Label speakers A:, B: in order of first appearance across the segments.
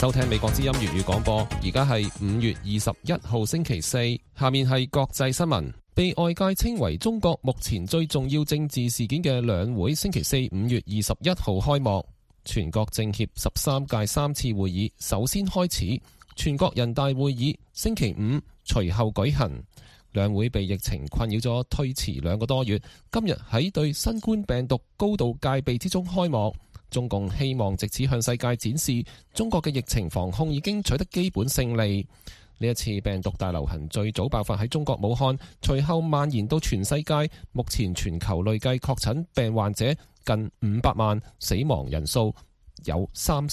A: 收聽美國之音粵語廣播，而家係5月21號星期四。下面係國際新聞。被外界稱為中國目前最重要政治事件嘅兩會，星期四5月21號開幕。全國政協13屆3次會議首先開始，全國人大會議星期五隨後舉行。兩會被疫情困擾咗，推遲2個多月，今日喺對新冠病毒高度戒備之中開幕。中共希望藉此向世界展示中國嘅疫情防控已經取得基本勝利。呢一次病毒大流行最早爆發喺中國武漢，隨後蔓延到全世界。目前全球累計確診病患者近500萬，死亡人數有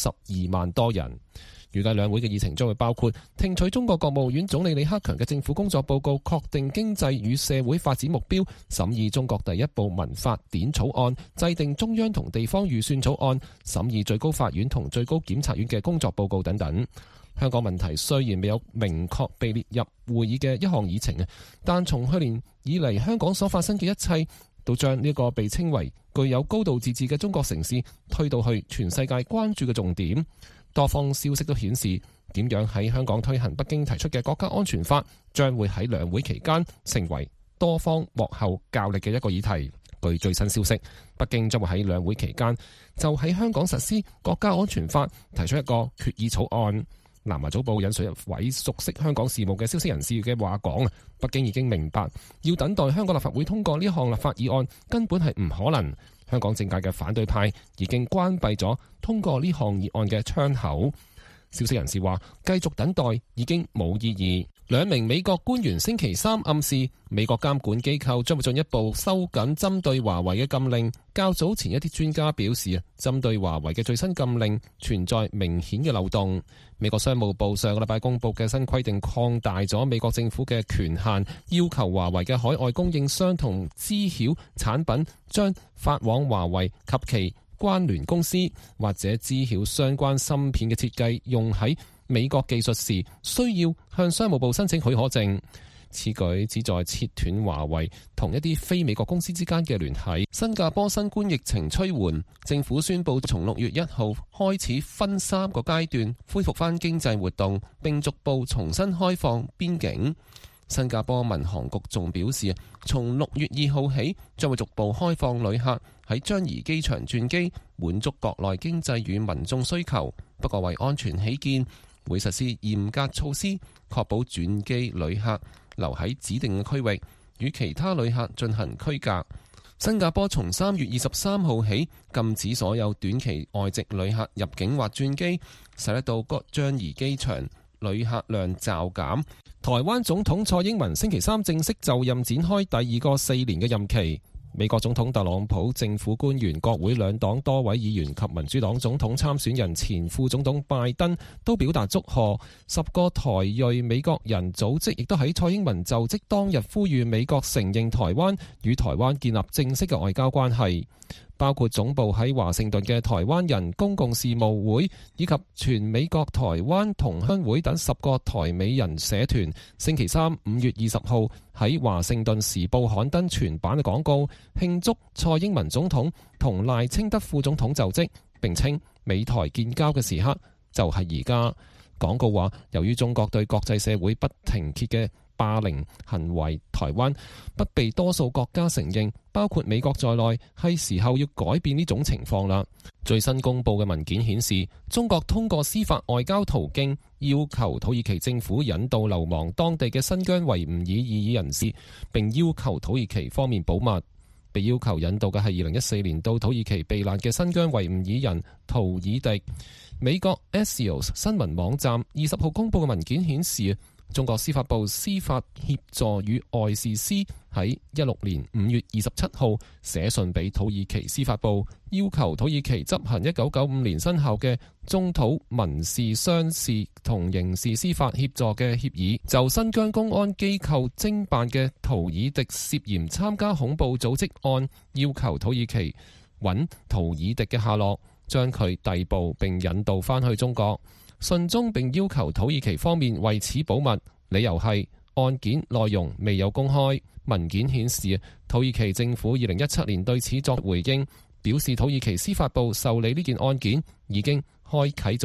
A: 32萬多人。預計兩會嘅議程將會包括聽取中國國務院總理李克強嘅政府工作報告，確定經濟與社會發展目標，審議中國第一部民法典草案，制定中央同地方預算草案，審議最高法院同最高檢察院嘅工作報告等等。香港問題雖然未有明確被列入會議嘅一項議程，但從去年以嚟香港所發生嘅一切，都將呢個被稱為具有高度自治嘅中國城市推到去全世界關注嘅重點。多方消息都顯示，點樣喺香港推行北京提出嘅國家安全法，將會喺兩會期間成為多方幕後較力嘅一個議題。據最新消息，北京將會喺兩會期間就喺香港實施國家安全法提出一個決議草案。南華早報引述一位熟悉香港事務嘅消息人士嘅話講，北京已經明白要等待香港立法會通過呢項立法議案根本係唔可能。香港政界嘅反對派已經關閉咗通過呢項議案嘅窗口。消息人士話，繼續等待已經冇意義。2名美國官員星期三暗示，美國監管機構將會進一步收緊針對華為嘅禁令。較早前一啲專家表示，針對華為嘅最新禁令存在明顯嘅漏洞。美國商務部上個禮拜公布嘅新規定擴大咗美國政府嘅權限，要求華為嘅海外供應商同知曉產品將發往華為及其關聯公司或者知曉相關芯片嘅設計用喺美國技術時，需要向商務部申請許可證。此舉旨在切斷華為同一啲非美國公司之間嘅聯繫。新加坡新冠疫情趨緩，政府宣布從6月1號開始分3個階段恢復翻經濟活動，並逐步重新開放邊境。新加坡民航局仲表示，從6月2號起將會逐步開放旅客喺樟宜機場轉機，滿足國內經濟與民眾需求。不過為安全起見，會實施嚴格措施，確保轉機旅客留喺指定嘅區域，與其他旅客進行區隔。新加坡從3月23號起禁止所有短期外籍旅客入境或轉機，使得到樟宜機場旅客量驟減。台灣總統蔡英文星期三正式就任，展開第2個4年嘅任期。美國總統特朗普、政府官員、國會兩黨多位議員及民主黨總統參選人前副總統拜登都表達祝賀。10個台裔美國人組織亦都喺蔡英文就職當日呼籲美國承認台灣，與台灣建立正式嘅外交關係。包括總部喺華盛頓嘅台灣人公共事務會以及全美國台灣同鄉會等10個台美人社團，星期三5月20號喺華盛頓時報刊登全版嘅廣告，慶祝蔡英文總統同賴清德副總統就職，並稱美台建交嘅時刻就係而家。廣告話，由於中國對國際社會不停歇嘅霸凌行為，台灣不被多數國家承認，包括美國在內，係時候要改變呢種情況啦。最新公布嘅文件顯示，中國通過司法外交途徑要求土耳其政府引渡流亡當地嘅新疆維吾爾異議人士，並要求土耳其方面保密。被要求引渡嘅係2014年到土耳其避難嘅新疆維吾爾人圖爾迪。美國 Axios 新聞網站20號公布嘅文件顯示，中國司法部司法協助與外事司喺2016年5月27號寫信俾土耳其司法部，要求土耳其執行1995年生效嘅中土民事商事同刑事司法協助嘅協議，就新疆公安機構偵辦嘅圖爾迪涉嫌參加恐怖組織案，要求土耳其揾圖爾迪嘅下落，將佢逮捕並引渡返去中國。信中並要求土耳其方面為此保密，理由係案件內容未有公開。文件顯示，土耳其政府2017年對此作回應，表示土耳其司法部受理呢件案件已經開啟咗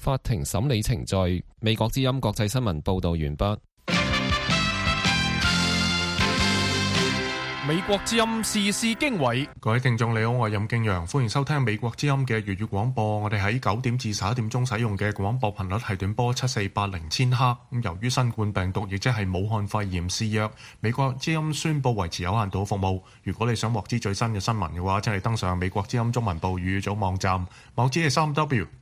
A: 法庭審理程序。美國之音國際新聞報導完畢。
B: 美國之音時事經緯，
C: 各位聽眾你好，我係任敬陽，歡迎收聽美國之音嘅粵語廣播。我哋喺9點至11點鐘使用嘅廣播頻率係短波7480千赫。由於新冠病毒亦即係武漢肺炎肆虐，美國之音宣布維持有限度服務。如果你想獲知最新嘅新聞嘅話，請你登上美國之音中文部語組網站，網址係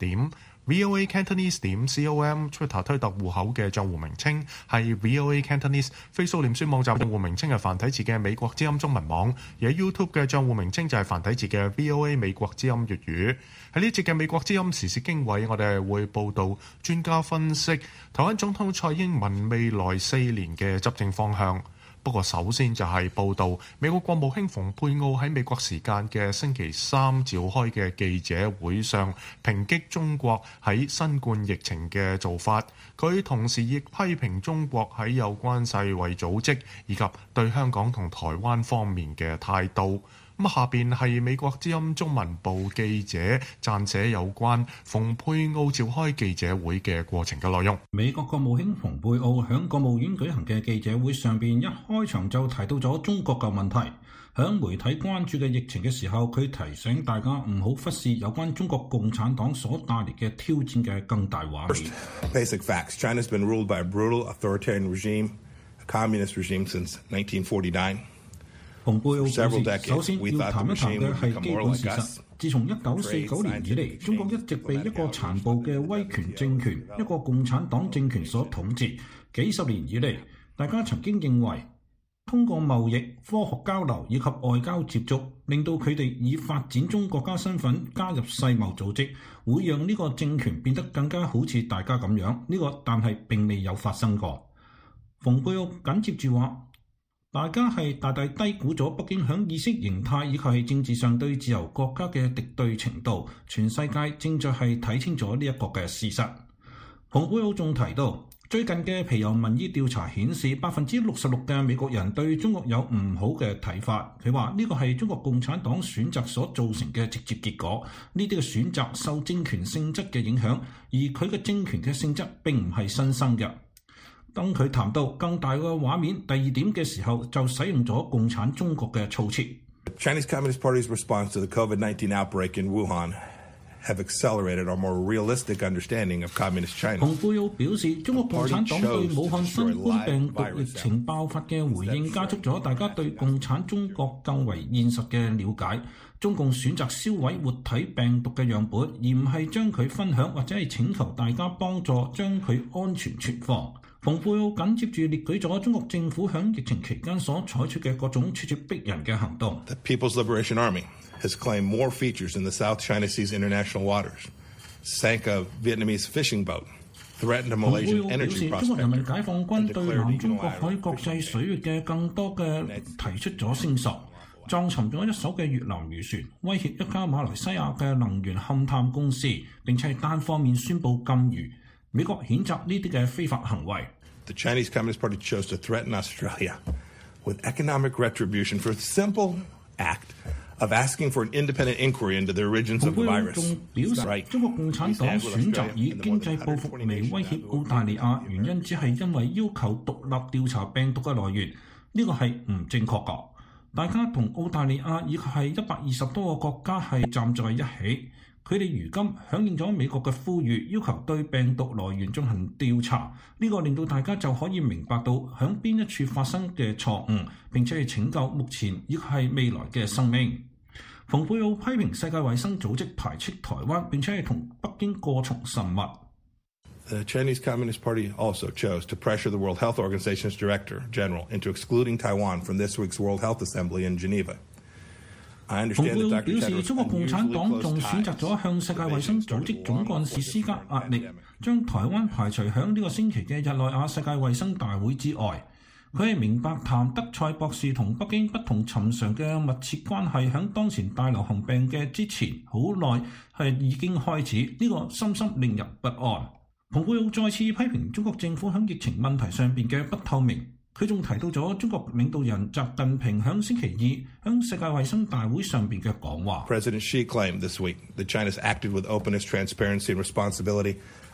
C: 3w.voa Cantonese.com。Twitter 推特戶口嘅賬戶名稱係 VOA Cantonese。Facebook 臉書網站賬戶名稱係繁體字嘅美國之音中文網，而喺 YouTube 嘅賬戶名稱就係繁體字嘅 VOA 美國之音粵語。喺呢節嘅美國之音時事經緯，我哋會報道專家分析台灣總統蔡英文未來4年嘅執政方向。不過首先就係報道美國國務卿蓬佩奧喺美國時間嘅星期三召開嘅記者會上，抨擊中國喺新冠疫情嘅做法。佢同時亦批評中國喺有關世衛組織以及對香港同台灣方面嘅態度。下邊係美國之音中文部記者撰寫有關蓬佩奧召開記者會嘅過程嘅內容。
D: 美國國務卿蓬佩奧喺國務院舉行嘅記者會上邊，一開場就提到咗中國嘅問題。喺媒體關注嘅疫情嘅時候，佢提醒大家唔好忽視有關中國共產黨所帶嚟嘅挑戰嘅更大畫面。
E: Basic facts: China's been ruled by a brutal authoritarian regime, a communist regime since 1949。
D: 蓬佩奧表示，首先要談一談嘅係基本事實。自從1949年以嚟，中國一直被一個殘暴嘅威權政權、一個共產黨政權所統治。幾十年以嚟，大家曾經認為通過貿易、科學交流以及外交接觸，令到佢哋以發展中國家身份加入世貿組織，會讓呢個政權變得更加好似大家咁樣。呢個但係並未有發生過。蓬佩奧緊接住話，大家係大大低估咗北京響意識形態以及係政治上對自由國家嘅敵對程度，全世界正在係睇清楚呢一個嘅事實。蓬佩奧仲提到，最近嘅皮尤民意調查顯示，66%嘅美國人對中國有唔好嘅睇法。佢話呢個係中國共產黨選擇所造成嘅直接結果。呢啲嘅選擇受政權性質嘅影響，而佢嘅政權嘅性質並唔係新生嘅。當佢談到更大嘅畫面第二點嘅時候，就使用咗共產中國嘅措辭。
E: Chinese Communist Party's response to the COVID-19 outbreak in Wuhan have accelerated our more realistic understanding of communist China。蓬佩奧表示，中國共產黨對武漢新冠病毒疫情爆發嘅回應，加速咗大家對共產中國更為現實嘅了解。中共選擇銷毀活體病毒嘅樣本，而唔係將佢分享或者係請求大家幫助將佢安全存放。蓬佩奧緊接住列舉咗中國政府響疫情期間所採取嘅各種咄咄逼人嘅行動。The People's Liberation Army has claimed more features in the South China Sea's international waters, sank a Vietnamese fishing boat, threatened a Malaysian energy prospector。中國人民解放軍對南中國海國際水域嘅更多嘅提出咗聲索，撞沉咗一艘嘅越南漁船，威脅一家馬來西亞嘅能源勘探公司，並且係單方面宣布禁漁。美國譴責呢啲嘅非法行為。 The Chinese Communist Party chose to threaten Australia with economic retribution for the simple act of asking for an independent inquiry into the origins of the virus。仲表示，中國共產黨選擇以經濟報復嚟威脅澳大利亞，原因只係因為要求獨立調查病毒嘅來源。呢個係唔正確㗎。大家同澳大利亞以及係120多個國家係站在一起。佢哋如今響應咗美國嘅呼籲，要求對病毒來源進行調查。呢個令到大家就可以明白到響邊一處發生嘅錯誤，並且係拯救目前亦係未來嘅生命。蓬佩奧批評世界衛生組織排斥台灣，並且係同北京過從甚密。The Chinese Communist Party also chose to pressure the World Health Organization's Director General into excluding Taiwan from this week's World Health Assembly in Geneva。蓬佩奧表示，中國共產黨仲選擇咗向世界衛生組織總幹事施加壓力，將台灣排除響呢個星期嘅日內瓦世界衛生大會之外。佢係明白譚德塞博士同北京不同尋常嘅密切關係，響當前大流行病嘅之前好耐係已經開始，呢個深深令人不安。蓬佩奧再次批評中國政府響疫情問題上邊嘅不透明。佢仲提到咗中國領導人習近平響星期二響世界衛生大會上邊嘅講話。President Xi claimed this week that China's acted with openness, transparency and responsibility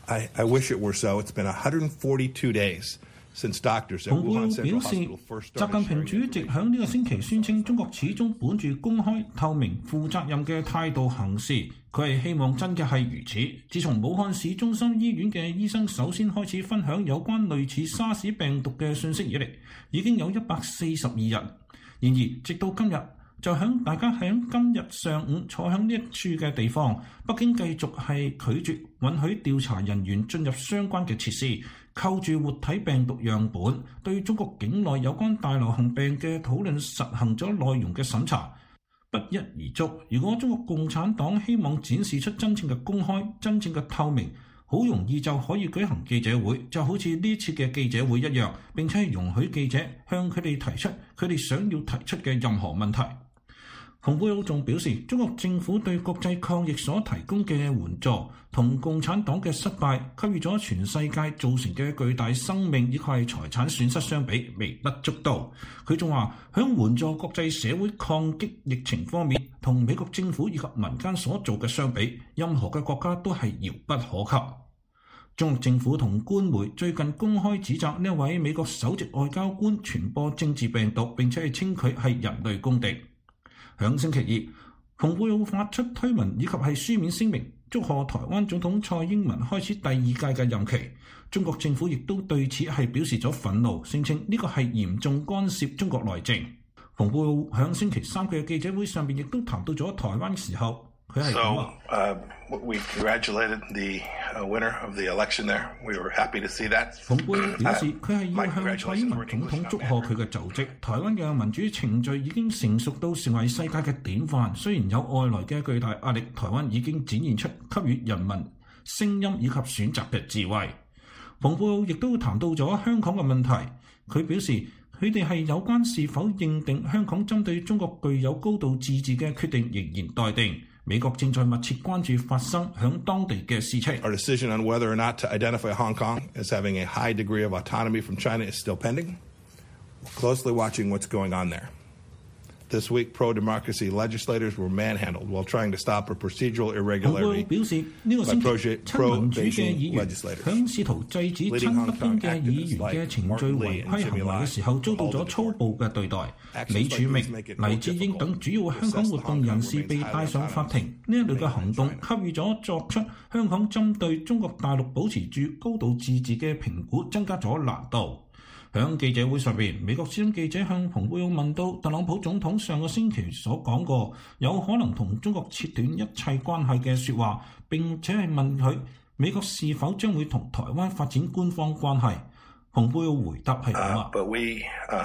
E: I wish it were so. It's been 142 days since doctors at Wuhan Central Hospital first started sharing information.
D: 習近平主席響呢個星期宣稱，中國始終本住公開、透明、負責任嘅態度行事。佢係希望真嘅係如此。自從武漢市中心醫院嘅醫生首先開始分享有關類似沙士病毒嘅信息以嚟，已經有142人。然而，直到今日，就大家喺今日上午坐響呢一處嘅地方，北京繼續係拒絕允許調查人員進入相關嘅設施，扣住活體病毒樣本，對中國境內有關大流行病嘅討論實行咗內容嘅審查，不一而足。如果中國共產黨希望展示出真正嘅公開、真正嘅透明，好容易就可以舉行記者會，就好似呢次嘅記者會一樣，並且容許記者向佢哋提出佢哋想要提出嘅任何問題。蓬佩奧仲表示，中國政府對國際抗疫所提供嘅援助同共產黨嘅失敗給予咗全世界造成嘅巨大生命以及財產損失相比，微不足道。佢仲話，響援助國際社會抗擊疫情方面，同美國政府以及民間所做嘅相比，任何嘅國家都係遙不可及。中國政府同官媒最近公開指責呢位美國首席外交官傳播政治病毒，並且係稱佢係人類公敵。響星期二，蓬佩奧發出推文以及係書面聲明，祝賀台灣總統蔡英文開始第二屆嘅任期。中國政府亦都對此係表示咗憤怒，聲稱呢個係嚴重干涉中國內政。蓬佩奧響星期三嘅記者會上邊亦都談到咗台灣嘅時候，佢係咁話。
E: We congratulated the winner of the election there. We were happy to see that.
D: 蓬佩奧表示，佢係要向蔡英文總統祝賀佢嘅就職。台灣嘅民主程序已經成熟到成為世界嘅典範。雖然有外來嘅巨大壓力，台灣已經展現出給予人民聲音以及選擇嘅智慧。蓬佩奧亦都談到咗香港嘅問題。佢表示，佢哋係有關是否認定香港針對中國具有高度自治嘅決定仍然待定。美國正在密切關注發生響當地嘅事情。
E: Our decision on whether or not to identify Hong Kong as having a high degree of autonomy from China is still pending. We're closely watching what's going on there. This week, pro-democracy legislators were manhandled while trying to stop a procedural irregularity by pro-Beijing legislators.
D: 表示呢個星期，親民主嘅議員響試圖制止親北京嘅議員嘅程序違規行為嘅時候，遭到咗粗暴嘅對待。李柱銘、黎智英等主要香港活動人士被帶上法庭。呢一類嘅行動給予咗作出香港針對中國大陸保持住高度自治嘅評估，增加咗難度。喺記者會上邊，美國資深記者向蓬佩奧問到特朗普總統上個星期所講過有可能同中國切斷一切關係嘅説話，並且係問佢美國是否將會同台灣發展官方關係。蓬佩奧回答係咁話。
E: But we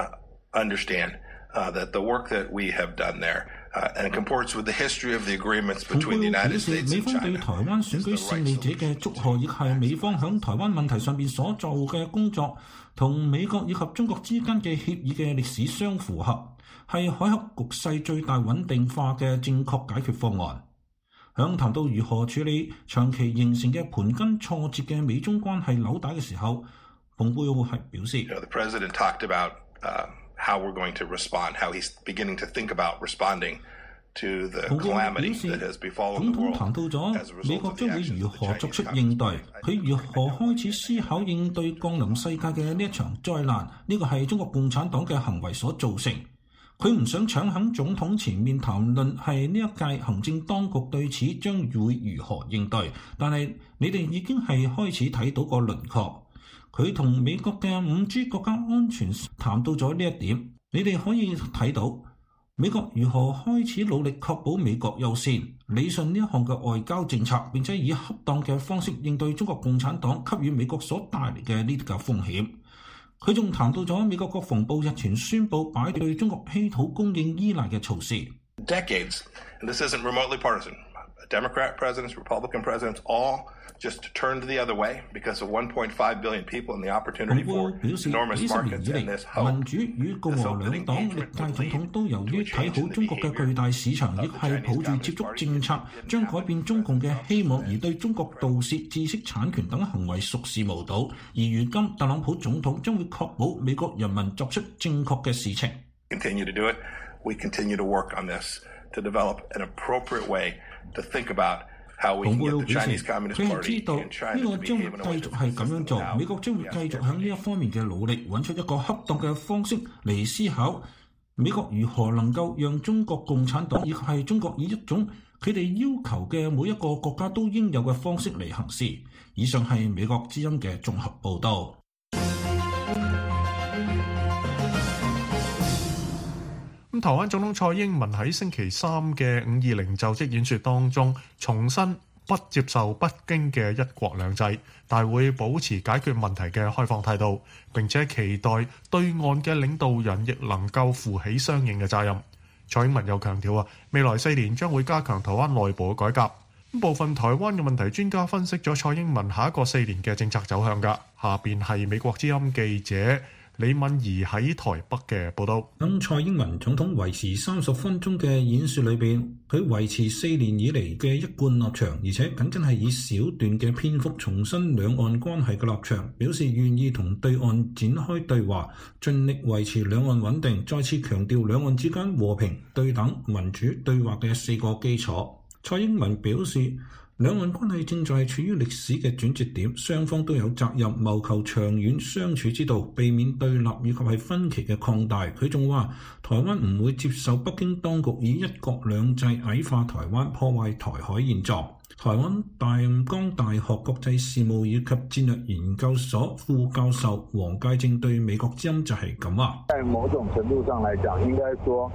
E: understand that the work that we have done there and it comports with the history of the agreements between the United States and China. 美方對台灣選舉勝利者嘅祝賀，亦係美方響台灣問題上邊所做嘅工作，同美國以及中國之間嘅協議嘅歷史相符合，係海峽局勢最大穩定化嘅正確解決方案。響談到如何處理長期形成嘅盤根錯節嘅美中關係紐帶嘅時候，蓬佩奧係表示。The president talked about how we're going to respond, how he's beginning to think about responding to the calamity that has befallen the world.
D: 總統談到咗美國將會如何作出應對，佢如何開始思考應對降臨世界嘅呢一場災難，呢個係中國共產黨嘅行為所造成。佢唔想搶喺總統前面談論係呢一屆行政當局對此將會如何應對，但係你哋已經係開始睇到個輪廓。佢同美國嘅5G 國家安全談到咗呢一點，你哋可以睇到美國如何開始努力確保美國優先，理順呢一項嘅外交政策，並且以恰當嘅方式應對中國共產黨給予美國所帶嚟嘅呢啲嘅風險。佢仲談到咗美國國防部日前宣布擺對中國稀土供應依賴嘅措施。
E: Decades, and this isn't remotely partisan. Democrat presidents, Republican presidents, all just turned the other way because of 1.5 billion people and the opportunity for enormous markets and this hope.
D: 民主與共和兩黨歷屆總統都由於睇好中國嘅巨大市場，亦係抱住接觸政策將改變中共嘅希望，而對中國盜竊知識產權等行為熟視無睹。而如今特朗普總統將會確保美國人民作出正確嘅事情。
E: Continue to do it. We continue to work on this to develop an appropriate way to think about
D: 蓬佩奧表示，佢係知道呢個將會繼續係咁樣做，美國將會繼續喺呢一方面嘅努力，揾出一個恰當嘅方式嚟思考美國如何能夠讓中國共產黨以及係中國以一種佢哋要求嘅每一個國家都應有嘅方式嚟行事。以上係美國之音嘅綜合報導。
C: 台灣總統蔡英文喺星期三嘅520就職演說當中，重申不接受北京嘅一國兩制，但會保持解決問題嘅開放態度，並且期待對岸嘅領導人亦能夠負起相應嘅責任。蔡英文又強調未來4年將會加強台灣內部嘅改革。部分台灣嘅問題專家分析咗蔡英文下一個4年嘅政策走向㗎。下邊係美國之音記者李敏儀喺台北嘅報道。
D: 喺蔡英文總統維持30分鐘嘅演說裏邊，佢維持4年以嚟嘅一貫立場，而且僅僅係以小段嘅篇幅重申兩岸關係嘅立場，表示願意同對岸展開對話，盡力維持兩岸穩定，再次強調兩岸之間和平、對等、民主對話嘅4個基礎。蔡英文表示，兩岸關係正在處於歷史嘅轉折點，雙方都有責任謀求長遠相處之道，避免對立以及係分歧嘅擴大。佢仲話，台灣唔會接受北京當局以一國兩制矮化台灣，破壞台海現狀。台灣大江大學國際事務以及戰略研究所副教授黃介正對美國之音就係咁話：
F: 在某種程度上來講，應該說，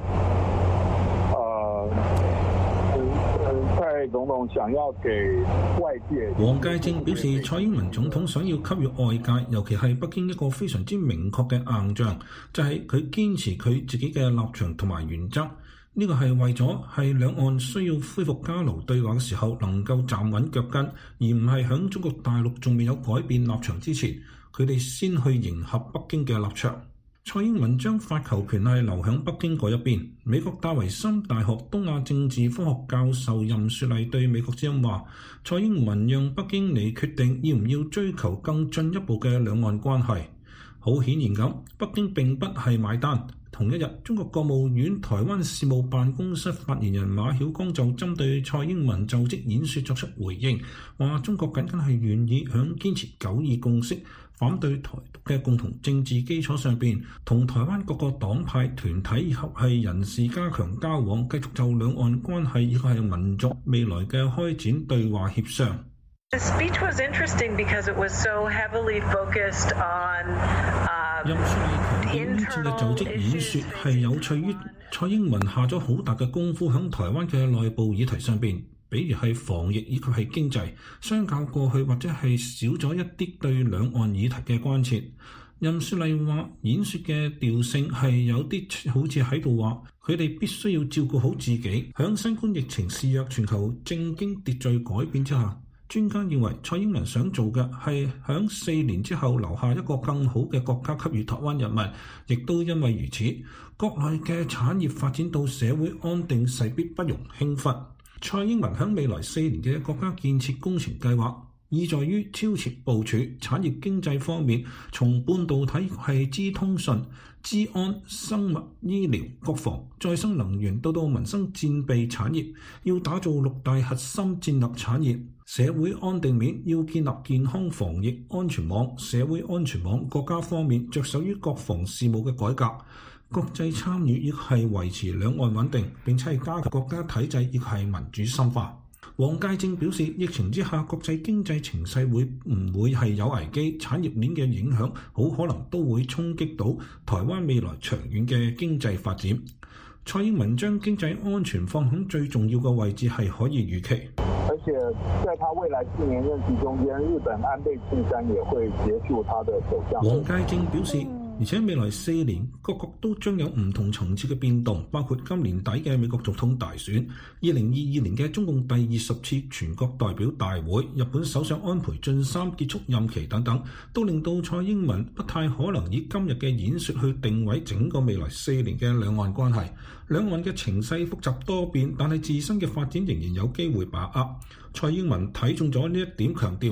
F: 蔡總統想要給外界。
D: 黃介正表示，蔡英文總統想要給予外界，尤其係北京一個非常之明確嘅硬仗，就係佢堅持佢自己嘅立場同埋原則。呢個係為咗係兩岸需要恢復交流對話嘅時候能夠站穩腳跟，而唔係響中國大陸仲未有改變立場之前，佢哋先去迎合北京嘅立場。蔡英文將發球權係留響北京嗰一邊。美國戴維森大學東亞政治科學教授任雪麗對美國之音話：蔡英文讓北京嚟決定要唔要追求更進一步嘅兩岸關係。好顯然咁，北京並不係買單。同一日，中國國務院台灣事務辦公室發言人馬曉光就針對蔡英文就職演說作出回應，話中國僅僅係願意響堅持9·2共識、反對台獨嘅共同政治基礎上邊，同台灣各個黨派團體以及係人士加強交往，繼續就兩岸關係以及係民族未來嘅開展對話協商。
G: The speech was interesting because it was so heavily focused on
D: 任雪麗強調，呢次嘅就職演說係有趣於蔡英文下咗好大嘅功夫喺台灣嘅內部議題上邊，比如係防疫以及係經濟，相較過去或者係少咗一啲對兩岸議題嘅關切。任雪麗話，演說嘅調性係有啲好似喺度話，佢哋必須要照顧好自己，喺新冠疫情肆虐、全球政經秩序改變之下。專家認為蔡英文想做嘅係響4年之後留下一個更好嘅國家給予台灣人民，亦都因為如此，國內嘅產業發展到社會安定勢必不容輕忽。蔡英文響未來4年嘅國家建設工程計劃，意在於超前部署產業經濟方面，從半導體係資通訊、資安、生物醫療、國防、再生能源到民生戰備產業，要打造6大核心戰略產業。社會安定面要建立健康防疫安全網、社會安全網。國家方面着手於國防事務嘅改革、國際參與，亦係維持兩岸穩定，並且係加強國家體制，亦係民主深化。黃介正表示，疫情之下國際經濟情勢會唔會係有危機，產業鏈嘅影響好可能都會衝擊到台灣未來長遠嘅經濟發展。蔡英文將經濟安全放喺最重要嘅位置係可以預期。
F: 而且在他未來4年任期中間，日本安倍晉三也會結束他的首相。
D: 黃介正表示，而且未來4年各國都將有唔同層次嘅變動，包括今年底嘅美國總統大選、2022年嘅中共第20次全國代表大會、日本首相安倍晉三結束任期等等，都令到蔡英文不太可能以今日嘅演說去定位整個未來4年嘅兩岸關係。兩岸嘅情勢複雜多變，但係自身嘅發展仍然有機會把握。蔡英文睇中咗呢一點，強調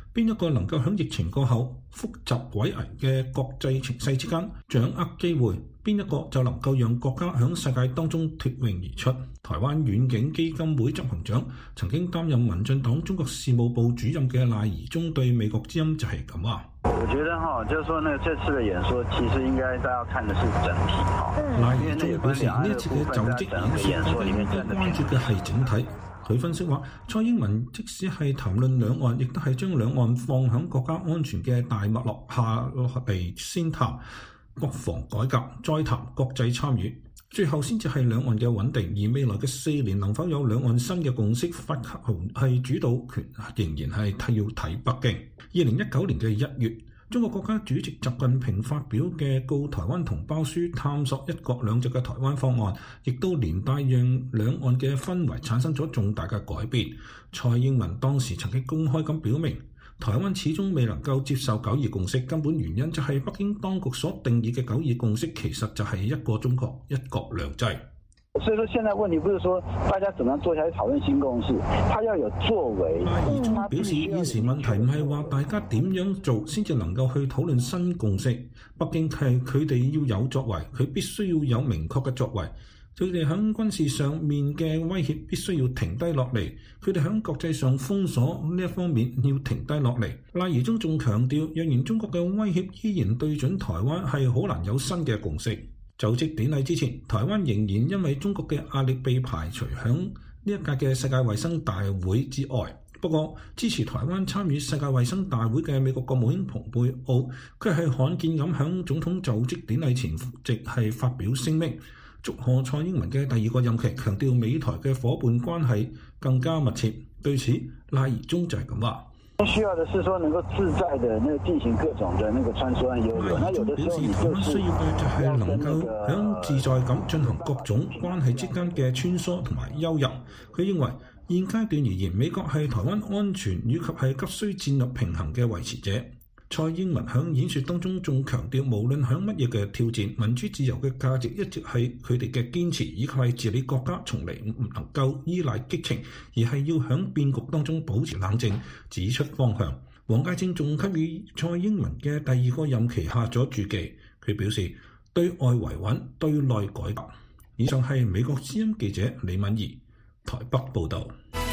D: 邊一個能夠喺疫情過後複雜詭異嘅國際情勢之間掌握機會，邊一個就能夠讓國家喺世界當中脫穎而出。台灣遠景基金會執行長、曾經擔任民進黨中國事務部主任嘅賴宜中對美國之音就係咁話。
H: 我覺得就是說呢這次的演說其實應該大家看的是整體。
D: 賴宜中表示呢一次嘅就職演說應該關注嘅係整體。佢分析話，蔡英文即使係談論兩岸，亦都係將兩岸放響國家安全嘅大脈絡下落嚟先談國防改革，再談國際參與，最後先至係兩岸嘅穩定。而未來嘅4年能否有兩岸新嘅共識，法係主導權仍然係要睇北京。2019年嘅1月，中國國家主席習近平發表嘅告台灣同胞書，探索一國兩制嘅台灣方案，亦都連帶讓兩岸嘅氛圍產生咗重大嘅改變。蔡英文當時曾經公開咁表明，台灣始終未能夠接受九二共識，根本原因就係北京當局所定義嘅九二共識其實就係一個中國、一國兩制。
H: 所以說，現在問題不是說大家怎麼樣坐下來討論新共識，他要有作為。
D: 賴宜中表示，現時問題唔係話大家點樣做先至能夠去討論新共識，北京係佢哋要有作為，佢必須要有明確嘅作為。佢哋喺軍事上面嘅威脅必須要停低落嚟，佢哋喺國際上封鎖呢一方面要停低落嚟。賴宜中仲強調，若然中國嘅威脅依然對準台灣，係好難有新嘅共識。就職典禮之前，台灣仍然因為中國嘅壓力被排除響呢一屆嘅世界衛生大會之外。不過，支持台灣參與世界衛生大會嘅美國國務卿蓬佩奧，佢係罕見咁響總統就職典禮前夕係發表聲明，祝賀蔡英文嘅第二個任期，強調美台嘅夥伴關係更加密切。對此，賴宜中就係咁話。
H: 需要的是說能夠自在的那個進行各種的那個穿梭遊泳，那有的時候你就是
D: 需要嘅就係能夠響自在咁進行各種關係之間嘅穿梭同埋悠遊。佢認為現階段而言，美國係台灣安全以及係急需戰略平衡嘅維持者。蔡英文喺演說當中仲強調，無論喺乜嘢嘅挑戰，民主自由嘅價值一直係佢哋嘅堅持，以及係治理國家從嚟唔能夠依賴激情，而係要喺變局當中保持冷靜，指出方向。黃介正仲給予蔡英文嘅第二個任期下咗注記，佢表示對外維穩，對內改革。以上係美國之音記者李敏儀台北報導。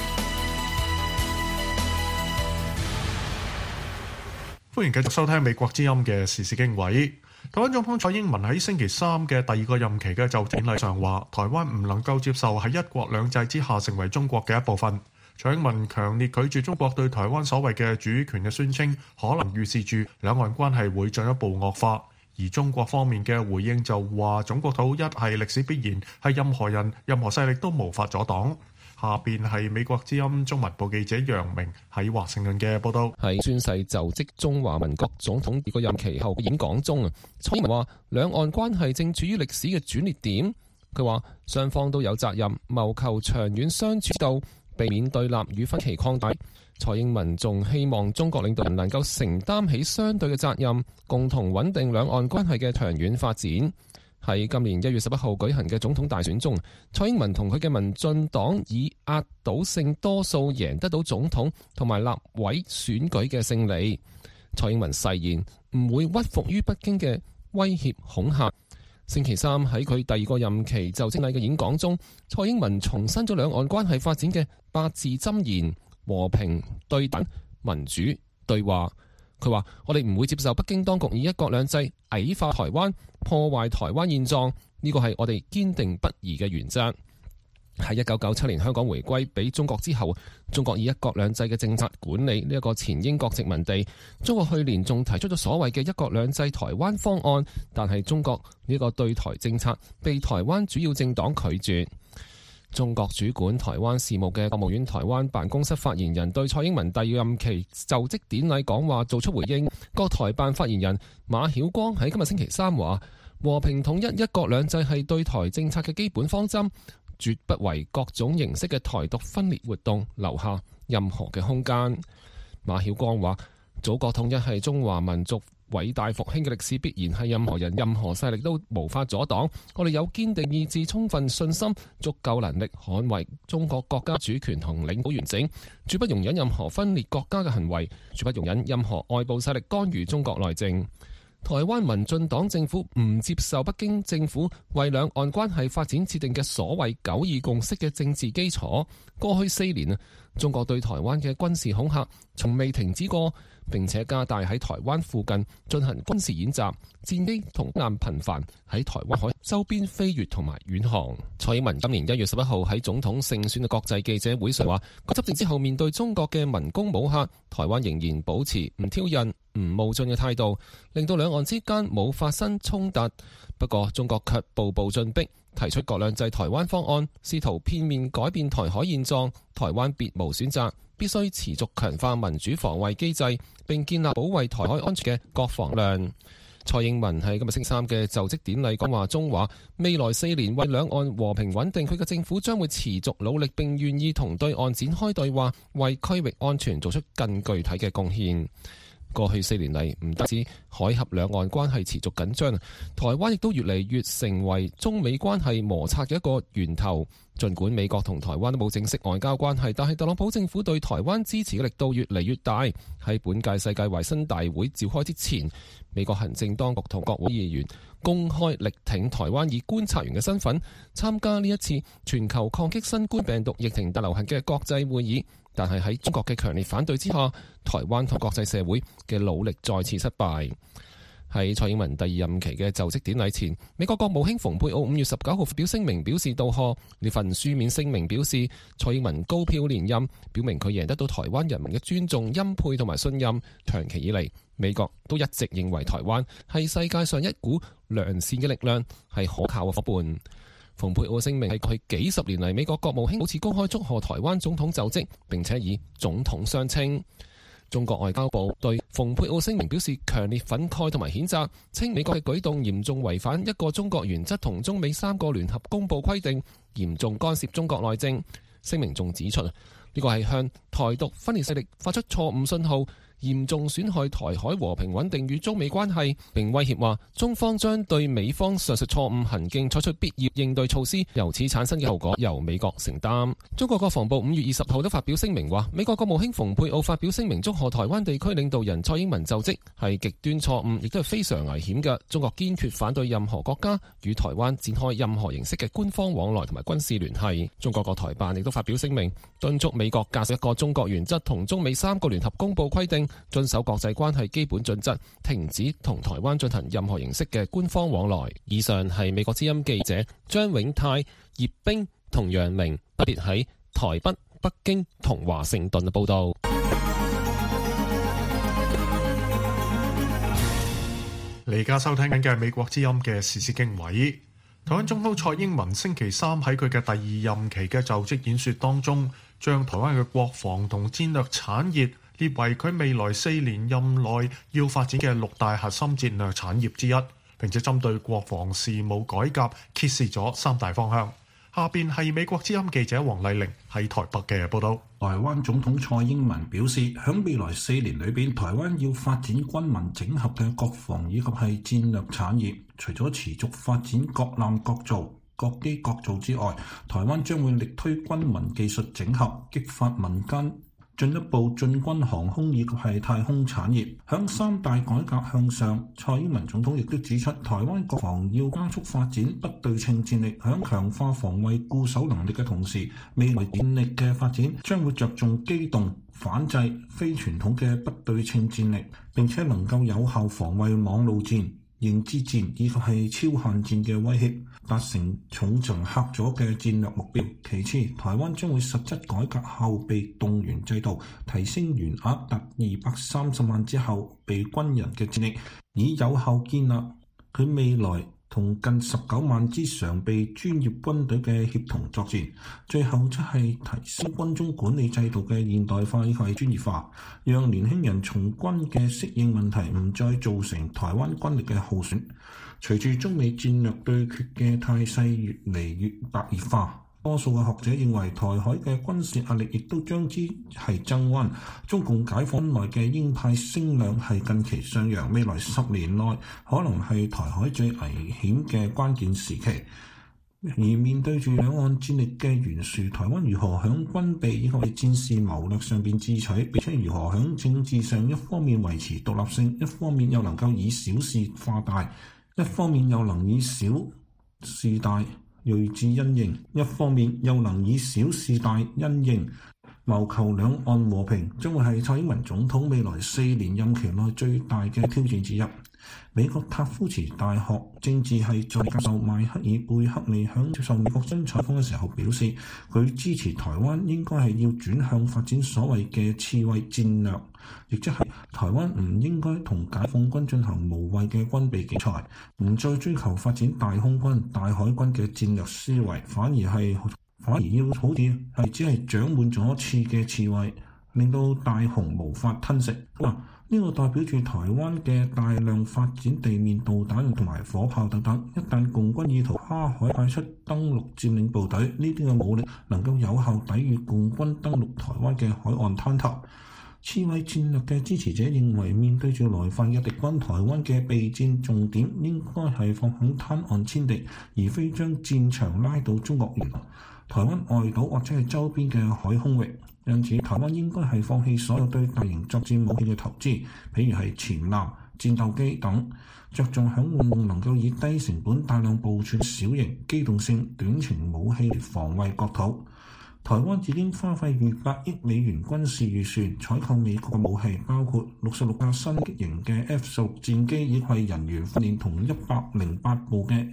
C: 歡迎繼續收聽美國之音嘅時事經緯。台灣總統蔡英文喺星期三嘅第二個任期嘅就職典禮上話，台灣唔能夠接受喺一國兩制之下成為中國嘅一部分。蔡英文強烈拒絕中國對台灣所謂嘅主權嘅宣稱，可能預示住兩岸關係會進一步惡化。而中國方面嘅回應就話，中國統一係歷史必然，係任何人、任何勢力都無法阻擋。下邊係美國之音中文部記者楊明喺華盛頓嘅報道。
A: 喺宣誓就職中華民國總統第二個任期後嘅演講中，蔡英文話兩岸關係正處於歷史嘅轉捩點。佢話雙方都有責任謀求長遠相處之道，避免對立與分歧擴大。蔡英文仲希望中國領導人能夠承擔起相對嘅責任，共同穩定兩岸關係嘅長遠發展。喺今年1月11號舉行嘅總統大選中，蔡英文同佢嘅民進黨以壓倒性多數贏得到總統同埋立委選舉嘅勝利。蔡英文誓言唔會屈服於北京嘅威脅恐嚇。星期三喺佢第二個任期就職禮嘅演講中，蔡英文重申咗兩岸關係發展嘅8字箴言：和平、對等、民主、對話。佢話：我哋唔會接受北京當局以一國兩制矮化台灣、破壞台灣現狀，呢個係我哋堅定不移嘅原則。喺1997年香港回歸俾中國之後，中國以一國兩制嘅政策管理呢一個前英國殖民地。中國去年仲提出咗所謂嘅一國兩制台灣方案，但係中國呢個對台政策被台灣主要政黨拒絕。中國主管台灣事務嘅國務院台灣辦公室發言人對蔡英文第二任期就職典禮講話做出回應。國台辦發言人馬曉光喺今日星期三話：和平統一、一國兩制係對台政策嘅基本方針，絕不為各種形式嘅台獨分裂活動留下任何嘅空間。馬曉光話：祖國統一係中華民族偉大復興嘅歷史必然係任何人、任何勢力都無法阻擋。我哋有堅定意志、充分信心、足夠能力捍衛中國國家主權同領土完整，絕不容忍任何分裂國家嘅行為，絕不容忍任何外部勢力干預中國內政。台灣民進黨政府唔接受北京政府為兩岸關係發展設定嘅所謂九二共識嘅政治基礎。過去4年中國對台灣嘅軍事恐嚇從未停止過，並且加大喺台灣附近進行軍事演習，戰機同艦頻繁喺台灣海周邊飛越同埋遠航。蔡英文今年1月11號喺總統勝選嘅國際記者會上話，佢執政之後面對中國嘅文攻武嚇，台灣仍然保持唔挑釁、唔冒進嘅態度，令到兩岸之間冇發生衝突。不過中國卻步步進逼，提出國兩制台灣方案，試圖片面改變台海現狀。台灣別無選擇，必須持續強化民主防衛機制，並建立保衛台海安全嘅國防量。蔡英文喺今日星期3嘅就職典禮講話中話，未來4年為兩岸和平穩定，佢嘅政府將會持續努力，並願意同對岸展開對話，為區域安全做出更具體嘅貢獻。過去4年嚟，唔單止海峽兩岸關係持續緊張，台灣亦都越嚟越成為中美關係摩擦嘅一個源頭。儘管美國同台灣都冇正式外交關係，但係特朗普政府對台灣支持嘅力度越嚟越大。喺本屆世界衛生大會召開之前，美國行政當局同國會議員公開力挺台灣以觀察員嘅身份參加呢一次全球抗擊新冠病毒疫情大流行嘅國際會議。但係喺中國嘅強烈反對之下，台灣同國際社會嘅努力再次失敗。喺蔡英文第2任期嘅就職典禮前，美國國務卿蓬佩奧5月19號發表聲明表示道賀。呢份書面聲明表示，蔡英文高票連任，表明佢贏得到台灣人民嘅尊重、欽佩同埋信任。長期以嚟，美國都一直認為台灣係世界上一股良善嘅力量，係可靠嘅夥伴。蓬佩奧聲明係佢幾十年嚟美國國務卿首次公開祝賀台灣總統就職，並且以總統相稱。中國外交部對蓬佩奧聲明表示強烈憤慨同埋譴責，稱美國嘅舉動嚴重違反一個中國原則同中美3個聯合公報規定，嚴重干涉中國內政。聲明仲指出，呢個係向台獨分裂勢力發出錯誤信號，嚴重損害台海和平穩定與中美關係，並威脅話中方將對美方上述錯誤行徑採取必要應對措施，由此產生嘅後果由美國承擔。中國國防部5月20號都發表聲明話，美國國務卿蓬佩奧發表聲明祝賀台灣地區領導人蔡英文就職係極端錯誤，亦都係非常危險嘅。中國堅決反對任何國家與台灣展開任何形式嘅官方往來同埋軍事聯繫。中國國台辦亦都發表聲明，敦促美國恪守一個中國原則同中美3個聯合公報規定，遵守國際關係基本準則，停止同台灣進行任何形式嘅官方往來。以上係美國之音記者張永泰、葉冰同楊明分別喺台北、北京同華盛頓嘅報道。
C: 你而家收聽緊嘅係美國之音嘅時事經緯。台灣總統蔡英文星期3喺佢嘅第2任期嘅就職演說當中，將台灣嘅國防同戰略產業列為佢未來4年任內要發展嘅6大核心戰略產業之一，並且針對國防事務改革揭示咗3大方向。下邊係美國之音記者黃麗玲喺台北嘅報道。
D: 台灣總統蔡英文表示，響未來4年裏邊，台灣要發展軍民整合嘅國防以及係戰略產業，除咗持續發展各艦各造、各機各造之外，台灣將會力推軍民技術整合，激發民間進一步進軍航空以及係太空產業。響3大改革向上，蔡英文總統亦都指出，台灣國防要加速發展不對稱戰力，響強化防衛固守能力嘅同時，未來戰力嘅發展將會着重機動、反制、非傳統嘅不對稱戰力，並且能夠有效防衛網路戰、認知戰以及係超限戰嘅威脅，達成重層嚇阻嘅戰略目標。其次，台灣將會實質改革後備動員制度，提升員額達230萬之後備軍人嘅戰力，以有效建立佢未來同近19萬支常備專業軍隊嘅協同作戰。最後則係提升軍中管理制度嘅現代化以及專業化，讓年輕人從軍嘅適應問題唔再造成台灣軍力嘅耗損。隨住中美戰略對決嘅態勢越嚟越白熱化， 多數嘅學者認為，台海嘅軍事壓力亦都將之係增溫。中共解放軍內嘅鷹派聲量係近期上揚，未來10年內可能係台海最危險嘅關鍵時期。而面對住兩岸戰力嘅懸殊，台灣如何響軍備以及戰事謀略上邊智取，並且如何響政治上一方面維持獨立性，一方面又能夠以小事化大，一方面又能以小事大銳志因應，一方面又能以小事大因應，謀求兩岸和平，將會係蔡英文總統未來4年任期內最大嘅挑戰之一。美國塔夫茨大學政治系助理教授邁克爾貝克利響接受美國新採訪嘅時候表示，佢支持台灣應該係要轉向發展所謂嘅刺蝟戰略，亦即係台灣唔應該同解放軍進行無謂嘅軍備競賽，唔再追求發展大空軍、大海軍嘅戰略思維，反而要好似係只係長滿咗刺嘅刺蝟，令到大雄無法吞食。呢個代表住台灣嘅大量發展地面導彈同埋火炮等等，一旦共軍意圖跨海派出登陸佔領部隊，呢啲嘅武力能夠有效抵禦共軍登陸台灣嘅海岸灘頭。刺蝟戰略嘅支持者認為，面對住來犯嘅敵軍，台灣嘅備戰重點應該係放喺灘岸遷敵，而非將戰場拉到中國沿岸、台灣外島或者係周邊嘅海空域。因此，台灣應該係放棄所有對大型作戰武器嘅投資，譬如係潛艦、戰鬥機等，着重響運用能夠以低成本大量部署小型機動性短程武器嚟防衛國土。台灣已經花費200億美元軍事預算採購美國嘅武器，包括66架新型嘅 F-16戰機，以及人員訓練同108部嘅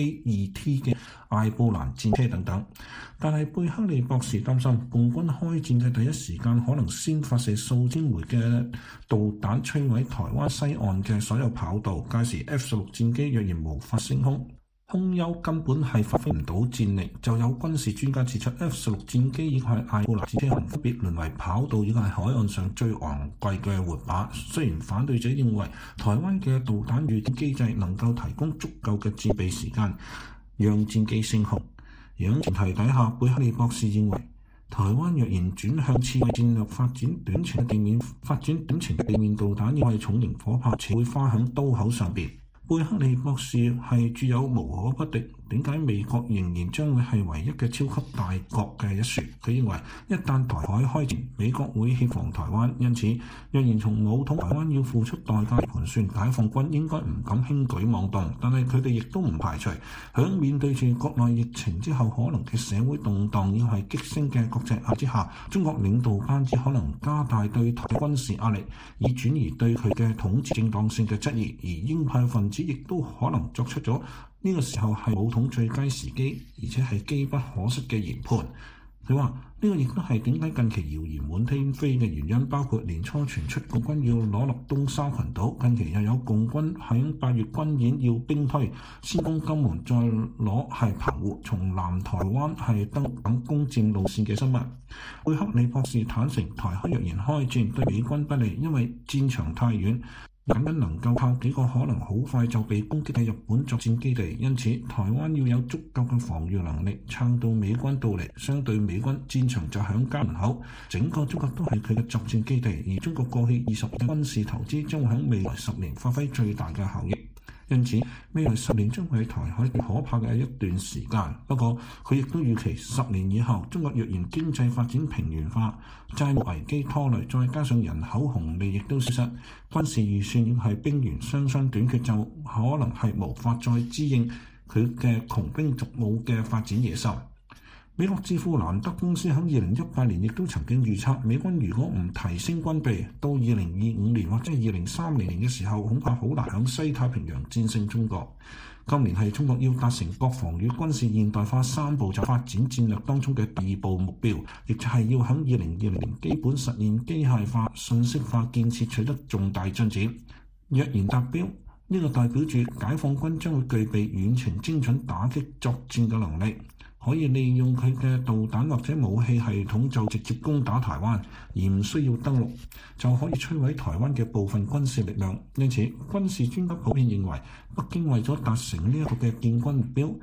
D: MIA-2T 嘅艾布蘭戰車等等。但係貝克利博士擔心，共軍開戰嘅第一時間可能先發射數千枚嘅導彈摧毀台灣西岸嘅所有跑道，屆時 F-16戰機若然無法升空，空優根本係發揮唔到戰力。就有軍事專家指出， F-16戰機以及艾布蘭戰車可能分別淪為跑道以及海岸上最昂貴嘅活靶。雖然反對者認為台灣嘅導彈預警機制能夠提供足夠嘅戰備時間，讓戰機升空。而喺前提底下，貝克利博士認為，台灣若然轉向刺蝟戰略，發展短程嘅地面導彈，因為重型火炮只會花響刀口上邊。貝克利博士係具有無可不敵，點解美國仍然將會係唯一嘅超級大國嘅一説？佢認為一旦台海開戰，美國會協防台灣，因此若然從武統台灣要付出代價盤算，解放軍應該唔敢輕舉妄動。但係佢哋亦都唔排除響面對住國內疫情之後可能嘅社會動盪，要係激升嘅國際壓之下，中國領導班子可能加大對台軍事壓力，以轉移對佢嘅統治正當性嘅質疑。而鷹派分子亦都可能作出咗呢個時候係武統最佳時機，而且係機不可失嘅研判。佢話呢個亦都係點解近期謠言滿天飛嘅原因，包括年初傳出共軍要攞落東沙群島，近期又有共軍喺8月軍演要兵推，先攻金門再攞係澎湖，從南台灣係登陸等攻佔路線嘅新聞。貝克利博士坦承，台海若然開戰對美軍不利，因為戰場太遠，僅僅能夠靠幾個可能好快就被攻擊嘅日本作戰基地，因此台灣要有足夠嘅防禦能力，撐到美軍到嚟。相對美軍戰場就響家門口，整個中國都係佢嘅作戰基地，而中國過去20年嘅軍事投資將會喺未來10年發揮最大嘅效益。因此，未來10年將會係台海最可怕嘅一段時間。不過，佢亦都預期10年以後，中國若然經濟發展平原化，債務危機拖累，再加上人口紅利亦都消失，軍事預算要係兵源雙雙短缺，就可能係無法再支應佢嘅窮兵黷武嘅發展野獸。美國智庫蘭德公司喺2018年亦都曾經預測，美軍如果唔提升軍備，到2025年或者係2030年嘅時候，恐怕好難喺西太平洋戰勝中國。今年係中國要達成國防與軍事現代化3步驟發展戰略當中嘅第2步目標，亦就係要喺2020年基本實現機械化、信息化建設取得重大進展。若然達標，呢個代表住解放軍將會具備遠程精準打擊作戰嘅能力，可以利用佢嘅導彈或者武器系統就直接攻打台灣，而唔需要登陸，就可以摧毀台灣嘅部分軍事力量。因此，軍事專家普遍認為，北京為咗達成呢一個嘅建軍目標，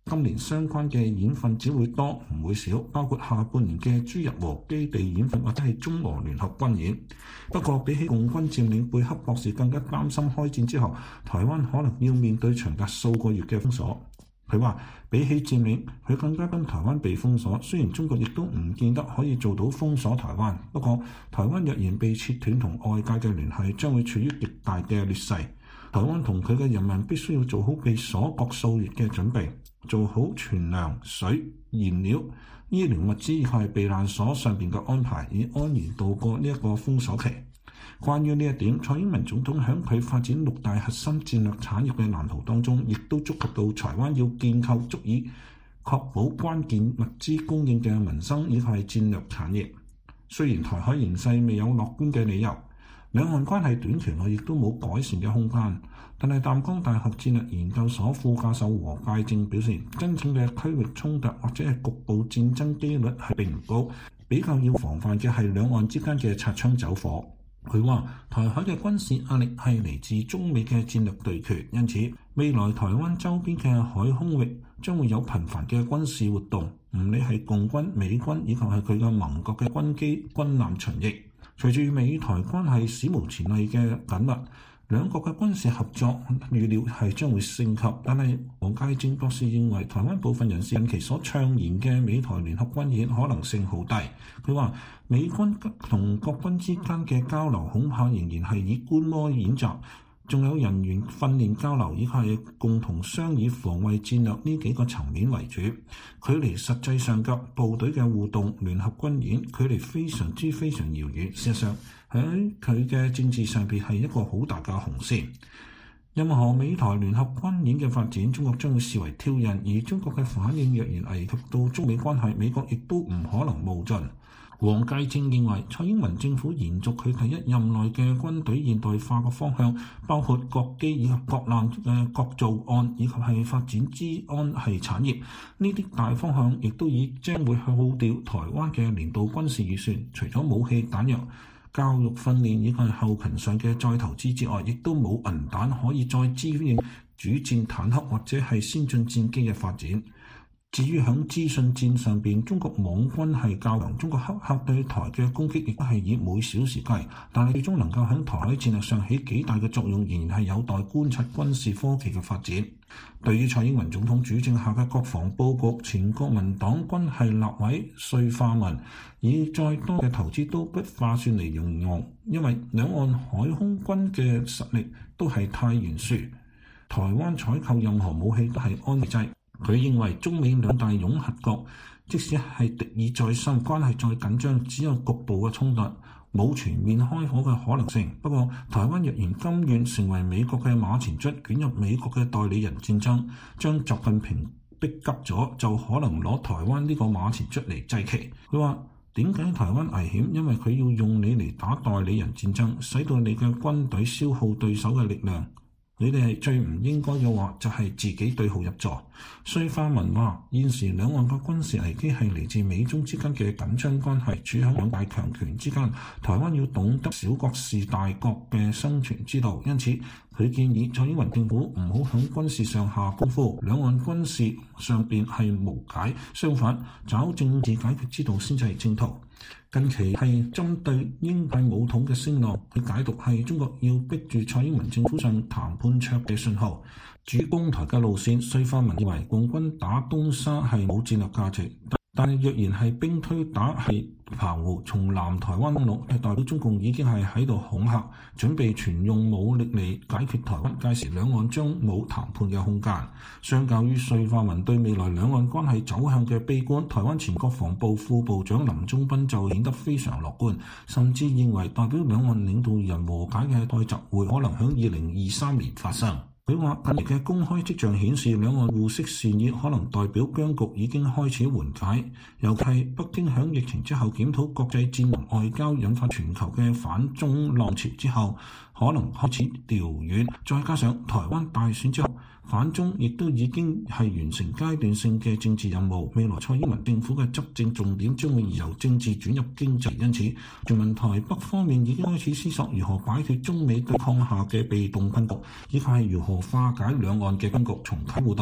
D: 今年相關嘅演訓只會多唔會少，包括下半年嘅朱日和基地演訓或者係中俄聯合軍演。不過比起共軍佔領，貝克博士更加擔心開戰之後，台灣可能要面對長達數個月嘅封鎖。佢話比起佔領，佢更加跟台灣被封鎖。雖然中國亦都唔見得可以做到封鎖台灣，不過台灣若然被切斷同外界嘅聯繫，將會處於極大嘅劣勢。台灣同佢嘅人民必須要做好被鎖國數月嘅準備，做好存糧、水、燃料、醫療物資以及避難所上邊嘅安排，以安然度過呢一個封鎖期。關於呢一點，蔡英文總統喺佢發展6大核心戰略產業嘅藍圖當中，亦都觸及到台灣要建構足以確保關鍵物資供應嘅民生以及係戰略產業。雖然台海形勢未有樂觀嘅理由，兩岸關係短期內亦都冇改善嘅空間，但係淡江大學戰略研究所副教授何介正表示，真正嘅區域衝突或者係局部戰爭機率係並唔高，比較要防範嘅係兩岸之間嘅擦槍走火。佢話台海嘅軍事壓力係嚟自中美嘅戰略對決，因此未來台灣周邊嘅海空域將會有頻繁嘅軍事活動，唔理係共軍、美軍以及係佢嘅盟國嘅軍機、軍艦巡弋。隨住美台關係史無前例嘅緊密，兩國嘅軍事合作預料係將會升級。但係何介正博士認為，台灣部分人士近期所倡言嘅美台聯合軍演可能性好低。佢話美軍同國軍之間嘅交流恐怕仍然係以觀摩演習，仲有人員訓練交流以及係共同商議防衛戰略呢幾個層面為主。距離實際上嘅部隊嘅互動聯合軍演距離非常遙遠。事實上喺佢嘅政治上邊係一個好大嘅紅線。任何美台聯合軍演嘅發展，中國將會視為挑釁，而中國嘅反應若然危及到中美關係，美國亦都唔可能冒進。黃介正認為，蔡英文政府延續佢第一任內嘅軍隊現代化嘅方向，包括國機以及國艦嘅國造案，以及係發展資安係產業，呢啲大方向亦都已將會耗掉台灣嘅年度軍事預算。除咗武器彈藥、教育訓練以及後勤上嘅再投資之外，亦都冇銀彈可以再支援主戰坦克或者係先進戰機嘅發展。至於喺資訊戰上邊，中國網軍係較強，中國黑客對台嘅攻擊亦都係以每小時計，但係最終能夠喺台海戰略上起幾大嘅作用，仍然係有待觀察軍事科技嘅發展。對於蔡英文總統主政下嘅國防佈局，前國民黨軍係立委燧化文以再多嘅投資都不划算嚟形容，因為兩岸海空軍嘅實力都係太懸殊，台灣採購任何武器都係安慰劑。佢認為中美兩大擁核國，即使係敵意再深、關係再緊張，只有局部嘅衝突，冇全面開火嘅可能性。不過，台灣若然甘願成為美國嘅馬前卒，捲入美國嘅代理人戰爭，將習近平逼急咗，就可能攞台灣呢個馬前卒嚟祭旗。佢話點解台灣危險？因為佢要用你嚟打代理人戰爭，使到你嘅軍隊消耗對手嘅力量。你哋係最唔應該嘅話，就係自己對號入座。燧化文話：現時兩岸嘅軍事危機係嚟自美中之間嘅緊張關係，處喺兩大強權之間。台灣要懂得小國是大國嘅生存之道，因此佢建議蔡英文政府唔好喺軍事上下功夫，兩岸軍事上邊係無解，相反找政治解決之道先至係正途。近期係針對英派武統嘅聲浪，佢解讀係中國要逼住蔡英文政府上談判桌嘅信號。主攻台嘅路線，燧化文認為共軍打東沙係冇戰略價值，但係若然係兵推打係澎湖從南台灣登陸，係代表中共已經係喺度恐嚇，準備全用武力嚟解決台灣，屆時兩岸將冇談判嘅空間。相較於燧化文對未來兩岸關係走向嘅悲觀，台灣前國防部副部長林忠斌就顯得非常樂觀，甚至認為代表兩岸領導人和解嘅代習會可能喺2023年發生。佢話近期嘅公開跡象顯示，兩岸互釋善意可能代表僵局已經開始緩解，尤其係北京響疫情之後檢討國際戰略外交，引發全球嘅反中浪潮之後，可能開始調遠，再加上台灣大選之後，反中亦都已經係完成階段性嘅政治任務，未來蔡英文政府嘅執政重點將會由政治轉入經濟，因此全民台北方面已經開始思索如何擺脫中美對抗下嘅被動困局，以及係如何化解兩岸嘅僵局，重啟互動。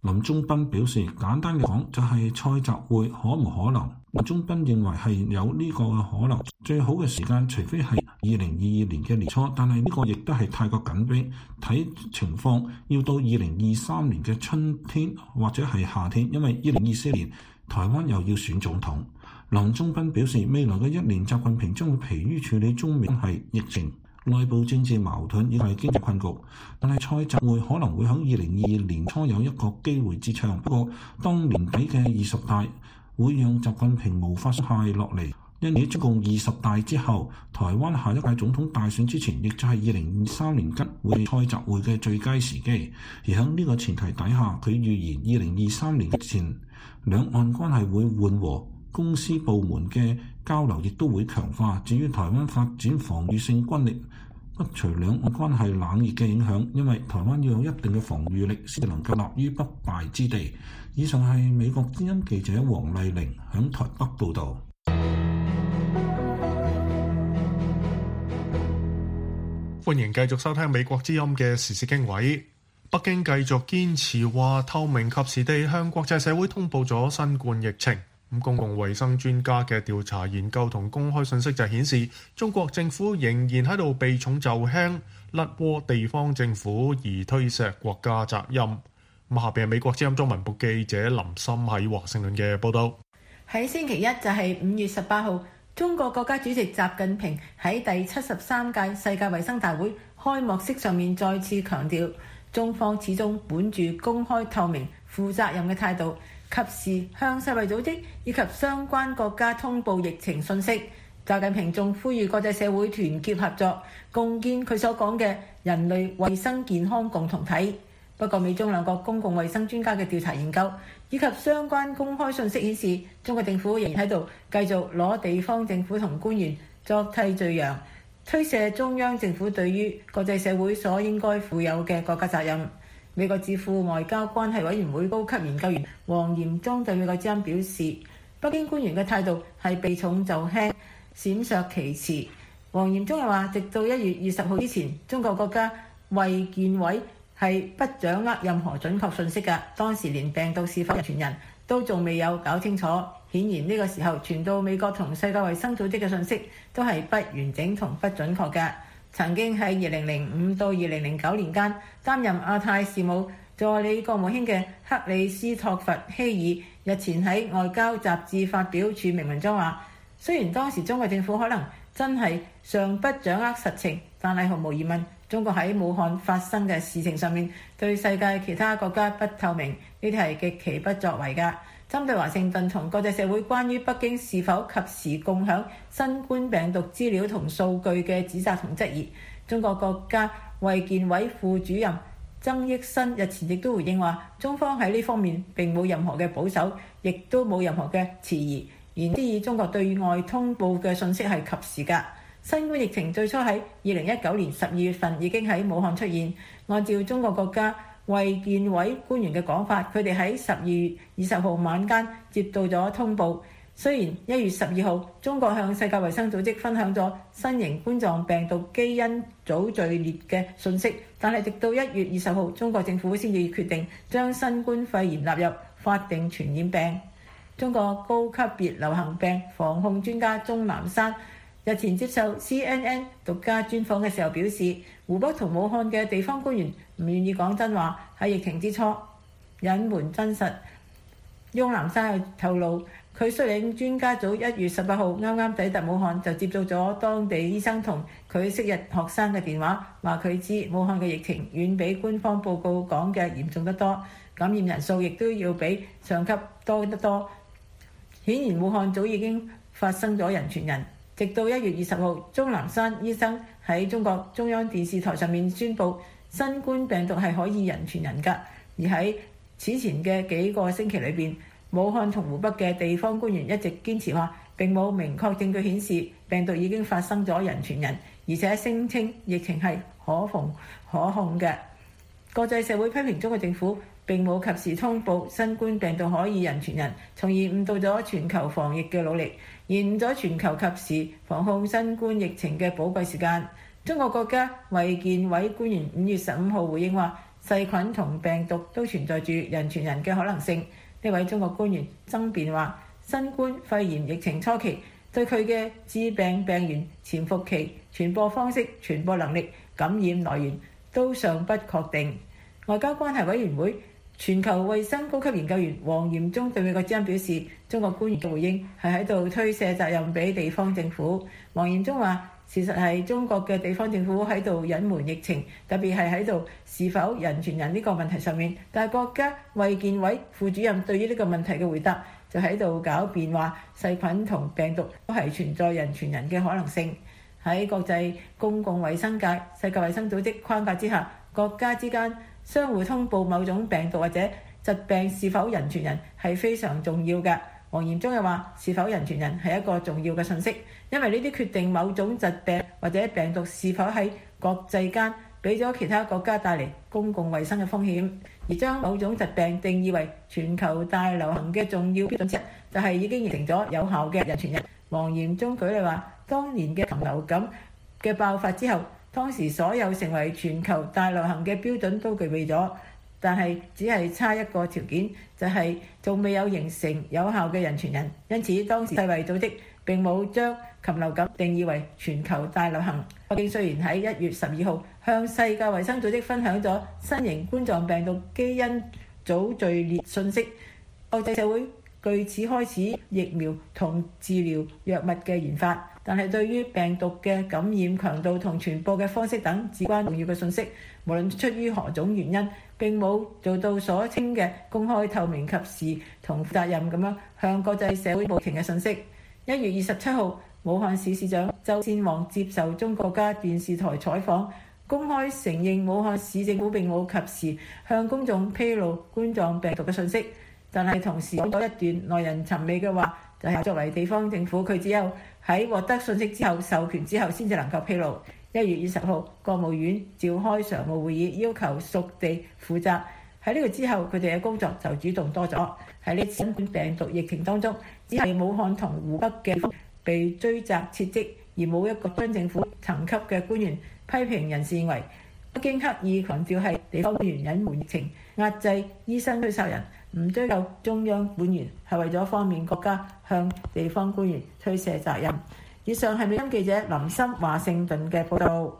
D: 林中斌表示，簡單嘅講就係賽習會可唔可能？林中斌認為係有呢個嘅可能，最好嘅時間除非係2022年嘅年初，但係呢個亦都係太過緊迫，睇情況要到2023年嘅春天或者係夏天，因為2024年台灣又要選總統。林中斌表示，未來嘅一年習近平將會疲於處理中美關係、疫情、內部政治矛盾以及經濟困局，但係賽習會可能會喺2022年初有一個機會之窗。不過當年底嘅20大會讓習近平無法懈落嚟，因此中共20大之後，台灣下一屆總統大選之前，亦就係2023年吉會賽習會嘅最佳時機。而喺呢個前提底下，佢預言2023年前兩岸關係會緩和，公司部門嘅交流亦都會強化。至於台灣發展防禦性軍力，不除兩岸關係冷熱嘅影響，因為台灣要有一定嘅防禦力，先能夠立於不敗之地。以上係美國之音記者黃麗玲響台北報導。
C: 歡迎繼續收聽美國之音嘅時事經緯。北京繼續堅持話透明及時地向國際社會通報咗新冠疫情。公共衛生專家嘅調查研究同公開信息就顯示，中國政府仍然喺度避重就輕，甩鍋地方政府而推卸國家責任。下邊係美國之音中文部記者林森喺華盛頓嘅報道。
I: 喺星期一就係5月18號，中國國家主席習近平喺第73屆世界衛生大會開幕式上面再次強調，中方始終本住公開透明、負責任嘅態度，及時向世衛組織以及相關國家通報疫情信息。習近平仲呼籲國際社會團結合作，共建佢所講嘅人類衛生健康共同體。不過，美中兩國公共衛生專家嘅調查研究以及相關公開信息顯示，中國政府仍然喺度繼續攞地方政府同官員作替罪羊，推卸中央政府對於國際社會所應該負有嘅國家責任。美國智庫外交關係委員會高級研究員黃炎忠對美國之音表示，北京官員嘅態度係避重就輕、閃爍其詞。黃炎忠又話，直到1月20號之前，中國國家衛健委係不掌握任何準確信息㗎。當時連病毒是否人傳人都仲未有搞清楚。顯然呢個時候傳到美國同世界衛生組織嘅信息都係不完整同不準確嘅。曾經喺2005到2009年間擔任亞太事務助理國務卿嘅克里斯托弗希爾日前喺外交雜誌發表署名文章話，雖然當時中國政府可能真係尚不掌握實情，但係毫無疑問，中國喺武漢發生嘅事情上面對世界其他國家不透明，呢啲係極其不作為㗎。針對華盛頓同國際社會關於北京是否及時共享新冠病毒資料同數據嘅指責同質疑，中國國家衛健委副主任曾益新日前亦都回應話，中方喺呢方面並冇任何嘅保守，亦都冇任何嘅遲疑，言之以中國對外通報嘅信息係及時㗎。新冠疫情最初喺2019年12月份已經喺武漢出現，按照中國國家衛健委官員嘅講法，佢哋喺12月20號晚間接到咗通報。雖然1月12號中國向世界衛生組織分享咗新型冠狀病毒基因組序列嘅信息，但係直到1月20號中國政府先至決定將新冠肺炎納入法定傳染病。中國高級別流行病防控專家鍾南山日前接受 CNN 獨家專訪嘅時候表示，湖北同武漢嘅地方官員唔願意講真話，喺疫情之初隱瞞真實。翁南山又透露，佢率領專家組1月18號啱啱抵達武漢，就接到咗當地醫生同佢昔日學生嘅電話，話佢知武漢嘅疫情遠比官方報告講嘅嚴重得多，感染人數亦都要比上級多得多。顯然武漢早已經發生咗人傳人。直到1月20號，鍾南山醫生喺中國中央電視台上面宣布，新冠病毒係可以人傳人㗎。而喺此前嘅幾個星期裏邊，武漢同湖北嘅地方官員一直堅持話並冇明確證據顯示病毒已經發生咗人傳人，而且聲稱疫情係可防可控嘅。國際社會批評中國政府並冇及時通報新冠病毒可以人傳人，從而誤導咗全球防疫嘅努力，延誤咗全球及時防控新冠疫情嘅寶貴時間。中國國家衛健委官員5月15號回應話， 細菌同病毒都存在住人傳人嘅可能性。呢位中國官員爭辯話，新冠肺炎疫情初期對佢嘅致病病原、潛伏期、傳播方式、傳播能力、感染來源都尚不確定。外交關係委員會全球衛生高級研究員黃炎忠對美國之音表示，中國官員嘅回應係喺度推卸責任俾地方政府。黃炎忠話，事實係中國嘅地方政府喺度隱瞞疫情，特別係喺度是否人傳人呢個問題上面。但係國家衛健委副主任對於呢個問題嘅回答就喺度狡辯話，細菌同病毒都係存在人傳人嘅可能性。喺國際公共衛生界、世界衛生組織框架之下，國家之間相互通報某種病毒或者疾病是否人傳人係非常重要嘅。黃炎忠又話，是否人傳人係一個重要嘅信息，因為呢啲決定某種疾病或者病毒是否喺國際間俾咗其他國家帶嚟公共衛生嘅風險。而將某種疾病定義為全球大流行嘅重要標準之一，就係已經形成咗有效嘅人傳人。黃炎忠舉例話，當年嘅禽流感嘅爆發之後，當時所有成為全球大流行嘅標準都具備咗，但係只係差一個條件，就係仲未有形成有效嘅人傳人。因此當時世衛組織並冇將禽流感定義為全球大流行。北京雖然喺1月12號向世界衛生組織分享咗新型冠狀病毒基因組序列信息，國際社會據此開始疫苗同治療藥物嘅研發，但係對於病毒嘅感染強度同傳播嘅方式等至關重要嘅信息，無論出於何種原因，並冇做到所稱嘅公開透明及時同負責任咁樣向國際社會報情嘅信息。1月27號，武漢市市長周先旺接受中國家電視台採訪，公開承認武漢市政府並冇及時向公眾披露冠狀病毒嘅信息，但係同時講咗一段耐人尋味嘅話，就係作為地方政府，佢只有喺獲得信息之後授權之後先至能夠披露。1月20號，國務院召開常務會議，要求屬地負責。喺呢個之後，佢哋嘅工作就主動多咗。喺呢次新冠病毒疫情當中，只係武漢同湖北嘅地方被追責撤職，而冇一個中政府層級嘅官員批評人士認為北京刻意強調係地方官員隱瞞疫情、壓制醫生推殺人，唔追究中央官員，係為咗方便國家向地方官員推卸責任。以上係美音記者林森華盛頓嘅報導。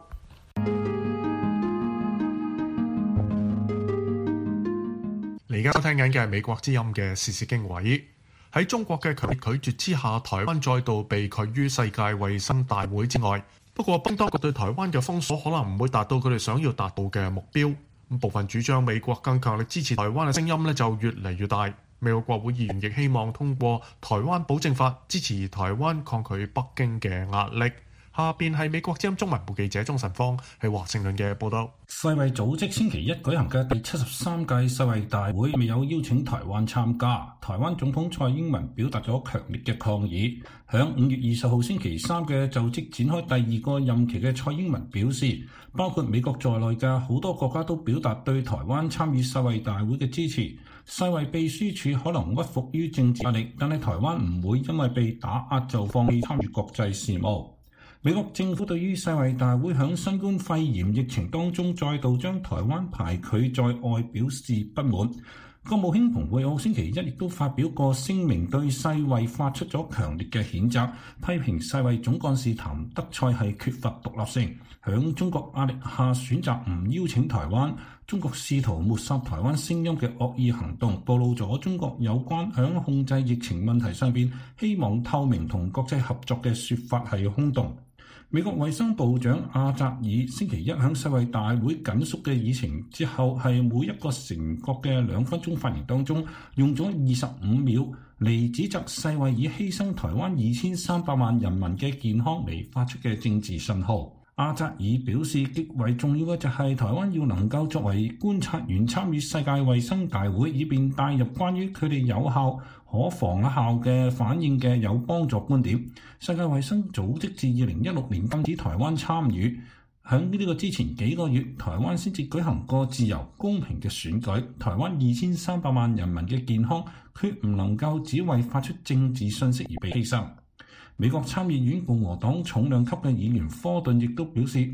C: 你而家收聽緊嘅係美國之音嘅時事經緯。喺中國嘅強烈拒絕之下，台灣再度被拒於世界衛生大會之外。不過，當局對台灣嘅封鎖可能唔會達到佢哋想要達到嘅目標。部分主張美國更強力支持台灣嘅聲音呢就越嚟越大。美國國會議員亦希望通過台灣保證法支持台灣抗拒北京嘅壓力。下邊係美國之音中文部記者鍾晨芳喺華盛頓嘅報道。
D: 世衛組織星期一舉行嘅第73屆世衛大會未有邀請台灣參加，台灣總統蔡英文表達咗強烈嘅抗議。響5月20號星期三嘅就職展開第2個任期嘅蔡英文表示，包括美國在內嘅好多國家都表達對台灣參與世衛大會嘅支持。世衛秘書處可能屈服於政治壓力，但係台灣唔會因為被打壓就放棄參與國際事務。美國政府對於世衛大會響新冠肺炎疫情當中再度將台灣排拒在外表示不滿。國務卿蓬佩奧星期一亦都發表過聲明，對世衛發出咗強烈嘅譴責，批評世衛總幹事譚德塞係缺乏獨立性，響中國壓力下選擇唔邀請台灣。中國試圖抹殺台灣聲音嘅惡意行動，暴露咗中國有關響控制疫情問題上邊希望透明同國際合作嘅說法係空洞。美國衛生部長阿扎爾星期一喺世衛大會緊縮嘅議程之後，係每一個成國嘅2分鐘發言當中，用咗25秒嚟指責世衛以犧牲台灣2300萬人民嘅健康嚟發出嘅政治信號。阿扎爾表示，極為重要嘅就係台灣要能夠作為觀察員參與世界衛生大會，以便帶入關於佢哋有效可防效嘅反應嘅有幫助觀點。世界衛生組織自2016年禁止台灣參與，喺呢個之前幾個月，台灣先至舉行過自由公平嘅選舉。台灣2300萬人民嘅健康，決唔能夠只為發出政治信息而被犧牲。美國參議院共和黨重量級嘅議員科頓亦都表示，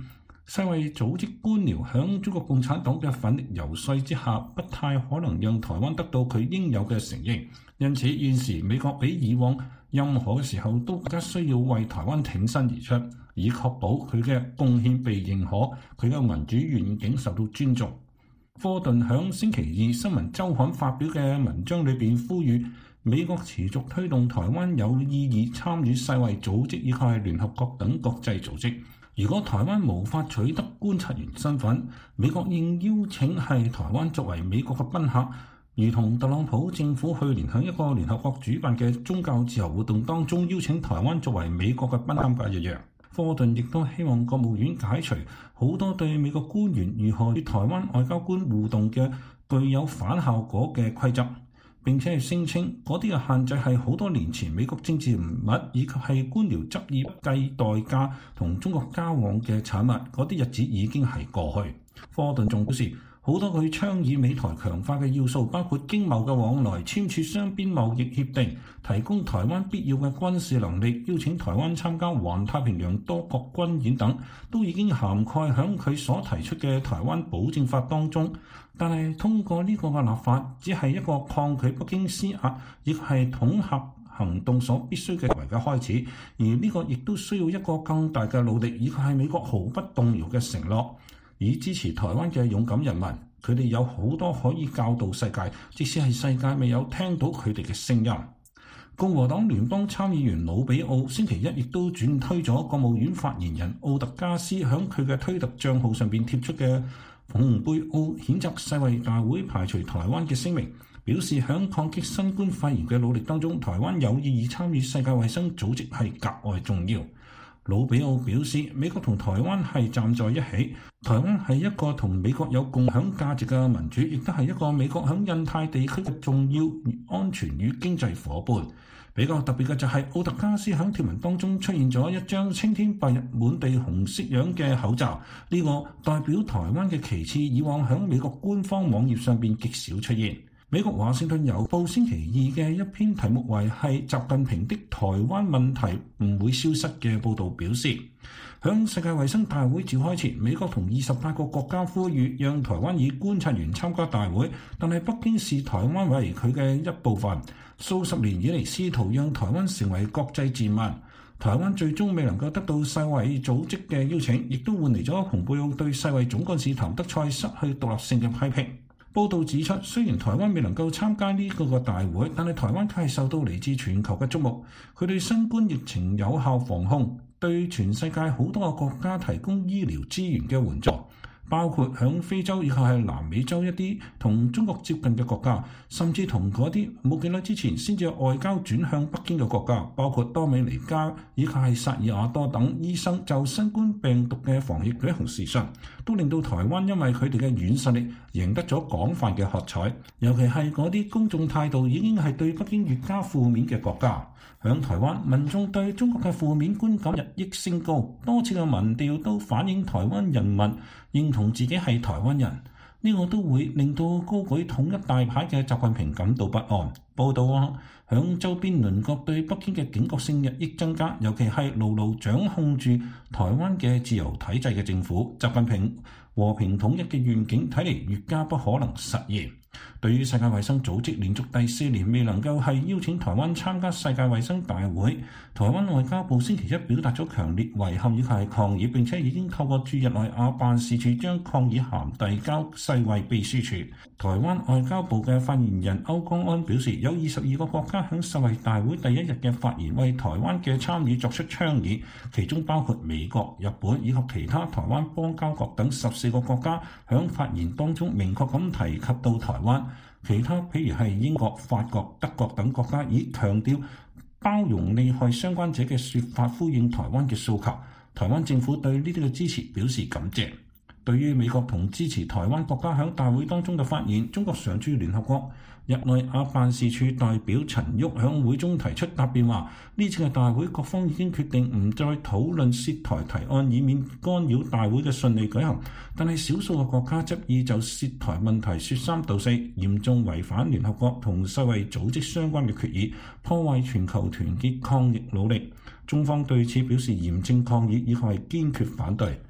D: 世衛組織官僚響中國共產黨嘅奮力游說之下，不太可能讓台灣得到佢應有嘅承認。因此，現時美國比以往任何嘅時候都更加需要為台灣挺身而出，以確保佢嘅貢獻被認可，佢嘅民主願景受到尊重。科頓響星期二新聞週刊發表嘅文章裏邊呼籲美國持續推動台灣有意義參與世衛組織以及係聯合國等國際組織。如果台灣無法取得觀察員身份，美國應邀請係台灣作為美國嘅賓客，如同特朗普政府去年喺一個聯合國主辦嘅宗教自由活動當中邀請台灣作為美國嘅賓參加一樣。科頓亦都希望國務院解除好多對美國官員如何與台灣外交官互動嘅具有反效果嘅規則。並且係聲稱嗰啲嘅限制係好多年前美國政治人物以及係官僚執意不計代價同中國交往嘅產物，嗰啲日子已經係過去。科頓仲表示，好多佢倡議美台強化嘅要素，包括經貿嘅往來、簽署雙邊貿易協定、提供台灣必要嘅軍事能力、邀請台灣參加環太平洋多國軍演等，都已經涵蓋響佢所提出嘅台灣保證法當中。但係通過呢個嘅立法，只係一個抗拒北京施壓，亦係統合行動所必須嘅開始。而呢個亦都需要一個更大嘅努力，以及係美國毫不動搖嘅承諾，以支持台灣嘅勇敢人民。佢哋有好多可以教導世界，即使係世界未有聽到佢哋嘅聲音。共和黨聯邦參議員魯比奧星期一亦都轉推咗國務院發言人奧特加斯響佢嘅推特帳號上邊貼出嘅蓬佩奧譴責世衛大會排除台灣嘅聲明，表示響抗擊新冠肺炎嘅努力當中，台灣有意義參與世界衛生組織係格外重要。魯比奧表示，美國同台灣係站在一起，台灣係一個同美國有共享價值嘅民主，亦都係一個美國響印太地區嘅重要安全與經濟夥伴。比較特別嘅就係奧特加斯響貼文當中出現咗一張青天白日滿地紅色樣嘅口罩，呢個代表台灣嘅旗幟以往響美國官方網頁上邊極少出現。美國華盛頓郵報星期二嘅一篇題目為係習近平的台灣問題唔會消失嘅報導表示，響世界衛生大會召開前，美國同28個國家呼籲讓台灣以觀察員參加大會，但係北京視台灣為佢嘅一部分，數十年以嚟試圖讓台灣成為國際賤民。台灣最終未能夠得到世衛組織嘅邀請，亦都換嚟咗蓬佩奧對世衛總幹事譚德塞失去獨立性嘅批評。報道指出，雖然台灣未能夠參加呢個大會，但係台灣卻係受到嚟自全球嘅矚目。佢對新冠疫情有效防控，對全世界好多個國家提供醫療資源嘅援助，包括響非洲以及係南美洲一啲同中國接近嘅國家，甚至同嗰啲冇幾耐之前先至有外交轉向北京嘅國家，包括多美尼加以及係薩爾瓦多等。醫生就新冠病毒嘅防疫舉行視訊，都令到台灣因為佢哋嘅軟實力贏得咗廣泛嘅喝彩，尤其係嗰啲公眾態度已經係對北京越加負面嘅國家。響台灣，民眾對中國嘅負面觀感日益升高，多次嘅民調都反映台灣人民認同自己係台灣人，呢個都會令到高舉統一大牌嘅習近平感到不安。報道話，響周邊鄰國對北京嘅警覺性日益增加，尤其係牢牢掌控住台灣嘅自由體制嘅政府，習近平和平統一嘅願景睇嚟越加不可能實現。對於世界衛生組織連續第4年未能夠係邀請台灣參加世界衛生大會，台灣外交部星期一表達咗強烈遺憾以及係抗議，並且已經透過駐日內瓦辦事處將抗議函遞交世衛秘書處。台灣外交部嘅發言人歐江安表示，有22個國家響世衛大會第一日嘅發言為台灣嘅參與作出倡議，其中包括美國、日本以及其他台灣邦交國等14個國家響發言當中明確咁提及到台灣。其他譬如係英國、法國、德國等國家以強調包容利害相關者嘅說法呼應台灣嘅訴求。台灣政府對呢啲嘅支持表示感謝。對於美國同支持台灣國家喺大會當中嘅發言，中國常駐聯合國日內瓦辦事處代表陳旭喺會中提出答辯話，呢次嘅大會各方已經決定唔再討論涉台提案，以免干擾大會嘅順利舉行。但係少數嘅國家執意就涉台問題說三道四，嚴重違反聯合國同世衛組織相關嘅決議，破壞全球團結抗疫努力。中方對此表示嚴正抗議，以及係堅決反對。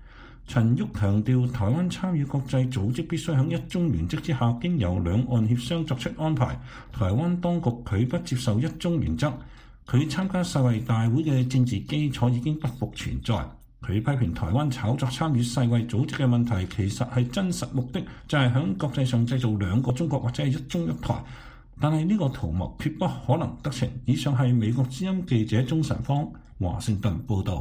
D: 陳旭強調，台灣參與國際組織必須喺一中原則之下，經由兩岸協商作出安排。台灣當局拒不接受一中原則，佢參加世衛大會嘅政治基礎已經不復存在。佢批評台灣炒作參與世衛組織嘅問題，其實係真實目的就係喺國際上製造兩個中國或者係一中一台。但係呢個圖謀決不可能得逞。以上係美國之音記者鍾晨芳華盛頓報導。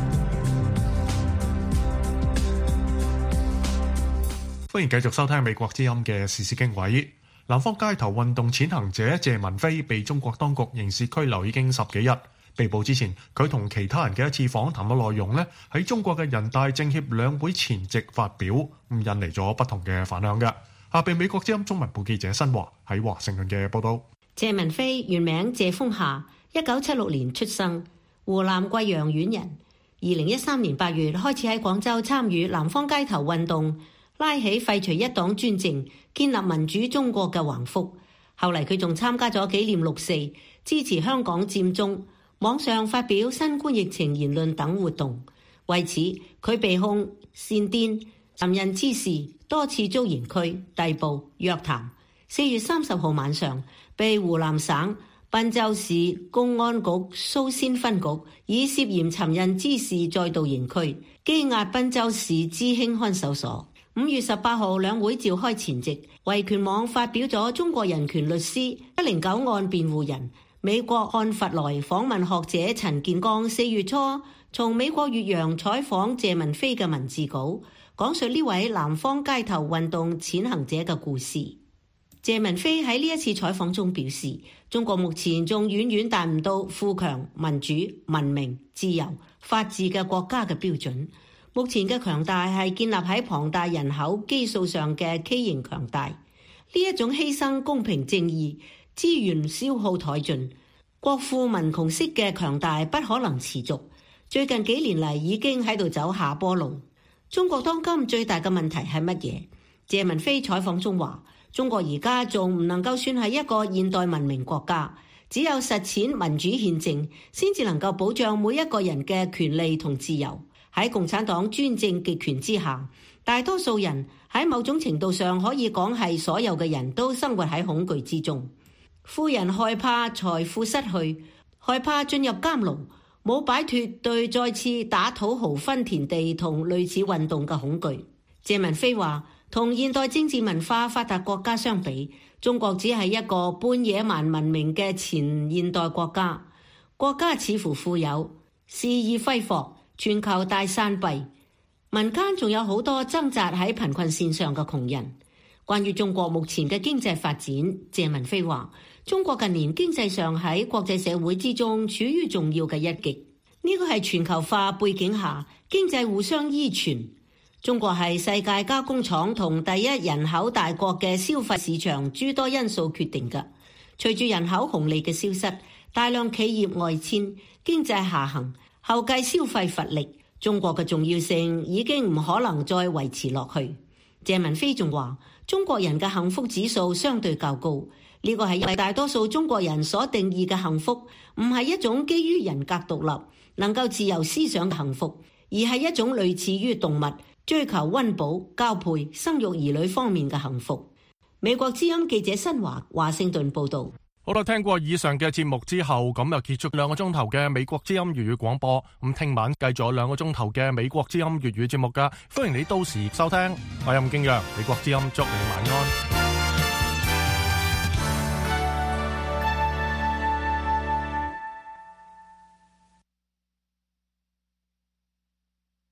C: 歡迎繼續收聽美國之音嘅時事經緯。南方街頭運動踐行者謝文飛被中國當局刑事拘留已經10幾日。被捕之前，佢同其他人嘅一次訪談嘅內容呢，喺中國嘅人大政協兩會前夕發表，引嚟咗不同嘅反響嘅。下被美國之音中文部記者新華喺華盛頓嘅報道。
J: 謝文飛原名謝峰夏，1976年出生，湖南貴陽縣人。2013年8月開始喺廣州參與南方街頭運動，拉起廢除一黨專政、建立民主中國嘅橫幅。後嚟佢仲參加咗紀念6四、支持香港佔中、網上發表新冠疫情言論等活動。為此，佢被控煽顛、尋釁滋事，多次遭刑拘、逮捕、約談。4月30號晚上，被湖南省郴州市公安局蘇仙分局以涉嫌尋釁滋事再度刑拘，羈押郴州市知興看守所。5月18號兩會召開前夕，維權網發表咗中國人權律師109案辯護人美國漢弗萊訪問學者陳建剛4月初從美國越洋採訪謝文飛嘅文字稿，講述呢位南方街頭運動踐行者嘅故事。謝文飛喺呢一次採訪中表示，中國目前仲遠遠達唔到富強、民主、文明、自由、法治嘅國家嘅標準。目前嘅強大係建立喺龐大人口基數上嘅畸形強大。呢一種犧牲公平正義、資源消耗殆盡、國富民窮式嘅強大不可能持續。最近幾年嚟已經喺度走下坡路。中國當今最大嘅問題係乜嘢？謝文飛採訪中話，中國而家仲唔能夠算係一個現代文明國家，只有實踐民主憲政，先至能夠保障每一個人嘅權利同自由。喺共產黨專政極權之下，大多數人喺某種程度上可以講係所有嘅人都生活喺恐懼之中。富人害怕財富失去，害怕進入監牢，冇擺脫對再次打土豪分田地同類似運動嘅恐懼。謝文飛話，同現代政治文化發達國家相比，中國只係一個半野蠻文明嘅前現代國家。國家似乎富有，肆意揮霍，全球大散幣，民間仲有好多掙扎喺貧困線上嘅窮人。關於中國目前嘅經濟發展，謝文飛話，中國近年經濟上喺國際社會之中處於重要嘅一極。呢個係全球化背景下經濟互相依存。中國係世界加工廠同第一人口大國嘅消費市場諸多因素決定嘅。隨住人口紅利嘅消失，大量企業外遷，經濟下行，後繼消費乏力，中國嘅重要性已經唔可能再維持落去。謝文飛仲話，中國人嘅幸福指數相對較高，呢個係因為大多數中國人所定義嘅幸福，唔係一種基於人格獨立、能夠自由思想嘅幸福，而係一種類似於動物追求溫飽、交配、生育兒女方面嘅幸福。美國之音記者新華華盛頓報道。
B: 好啦，聽過以上嘅節目之後，咁就結束2個鐘頭嘅美國之音粵語廣播。咁聽晚繼續有2個鐘頭嘅美國之音粵語節目噶，歡迎你到時收聽。我係任敬陽，美國之音祝你晚安。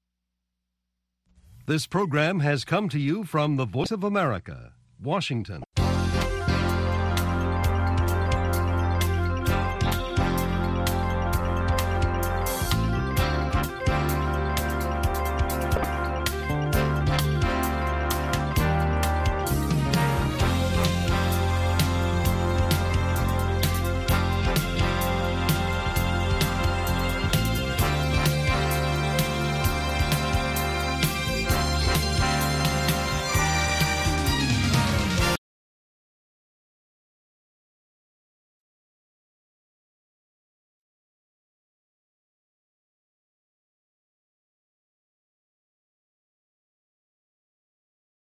K: This program has come to you from the Voice of America, Washington.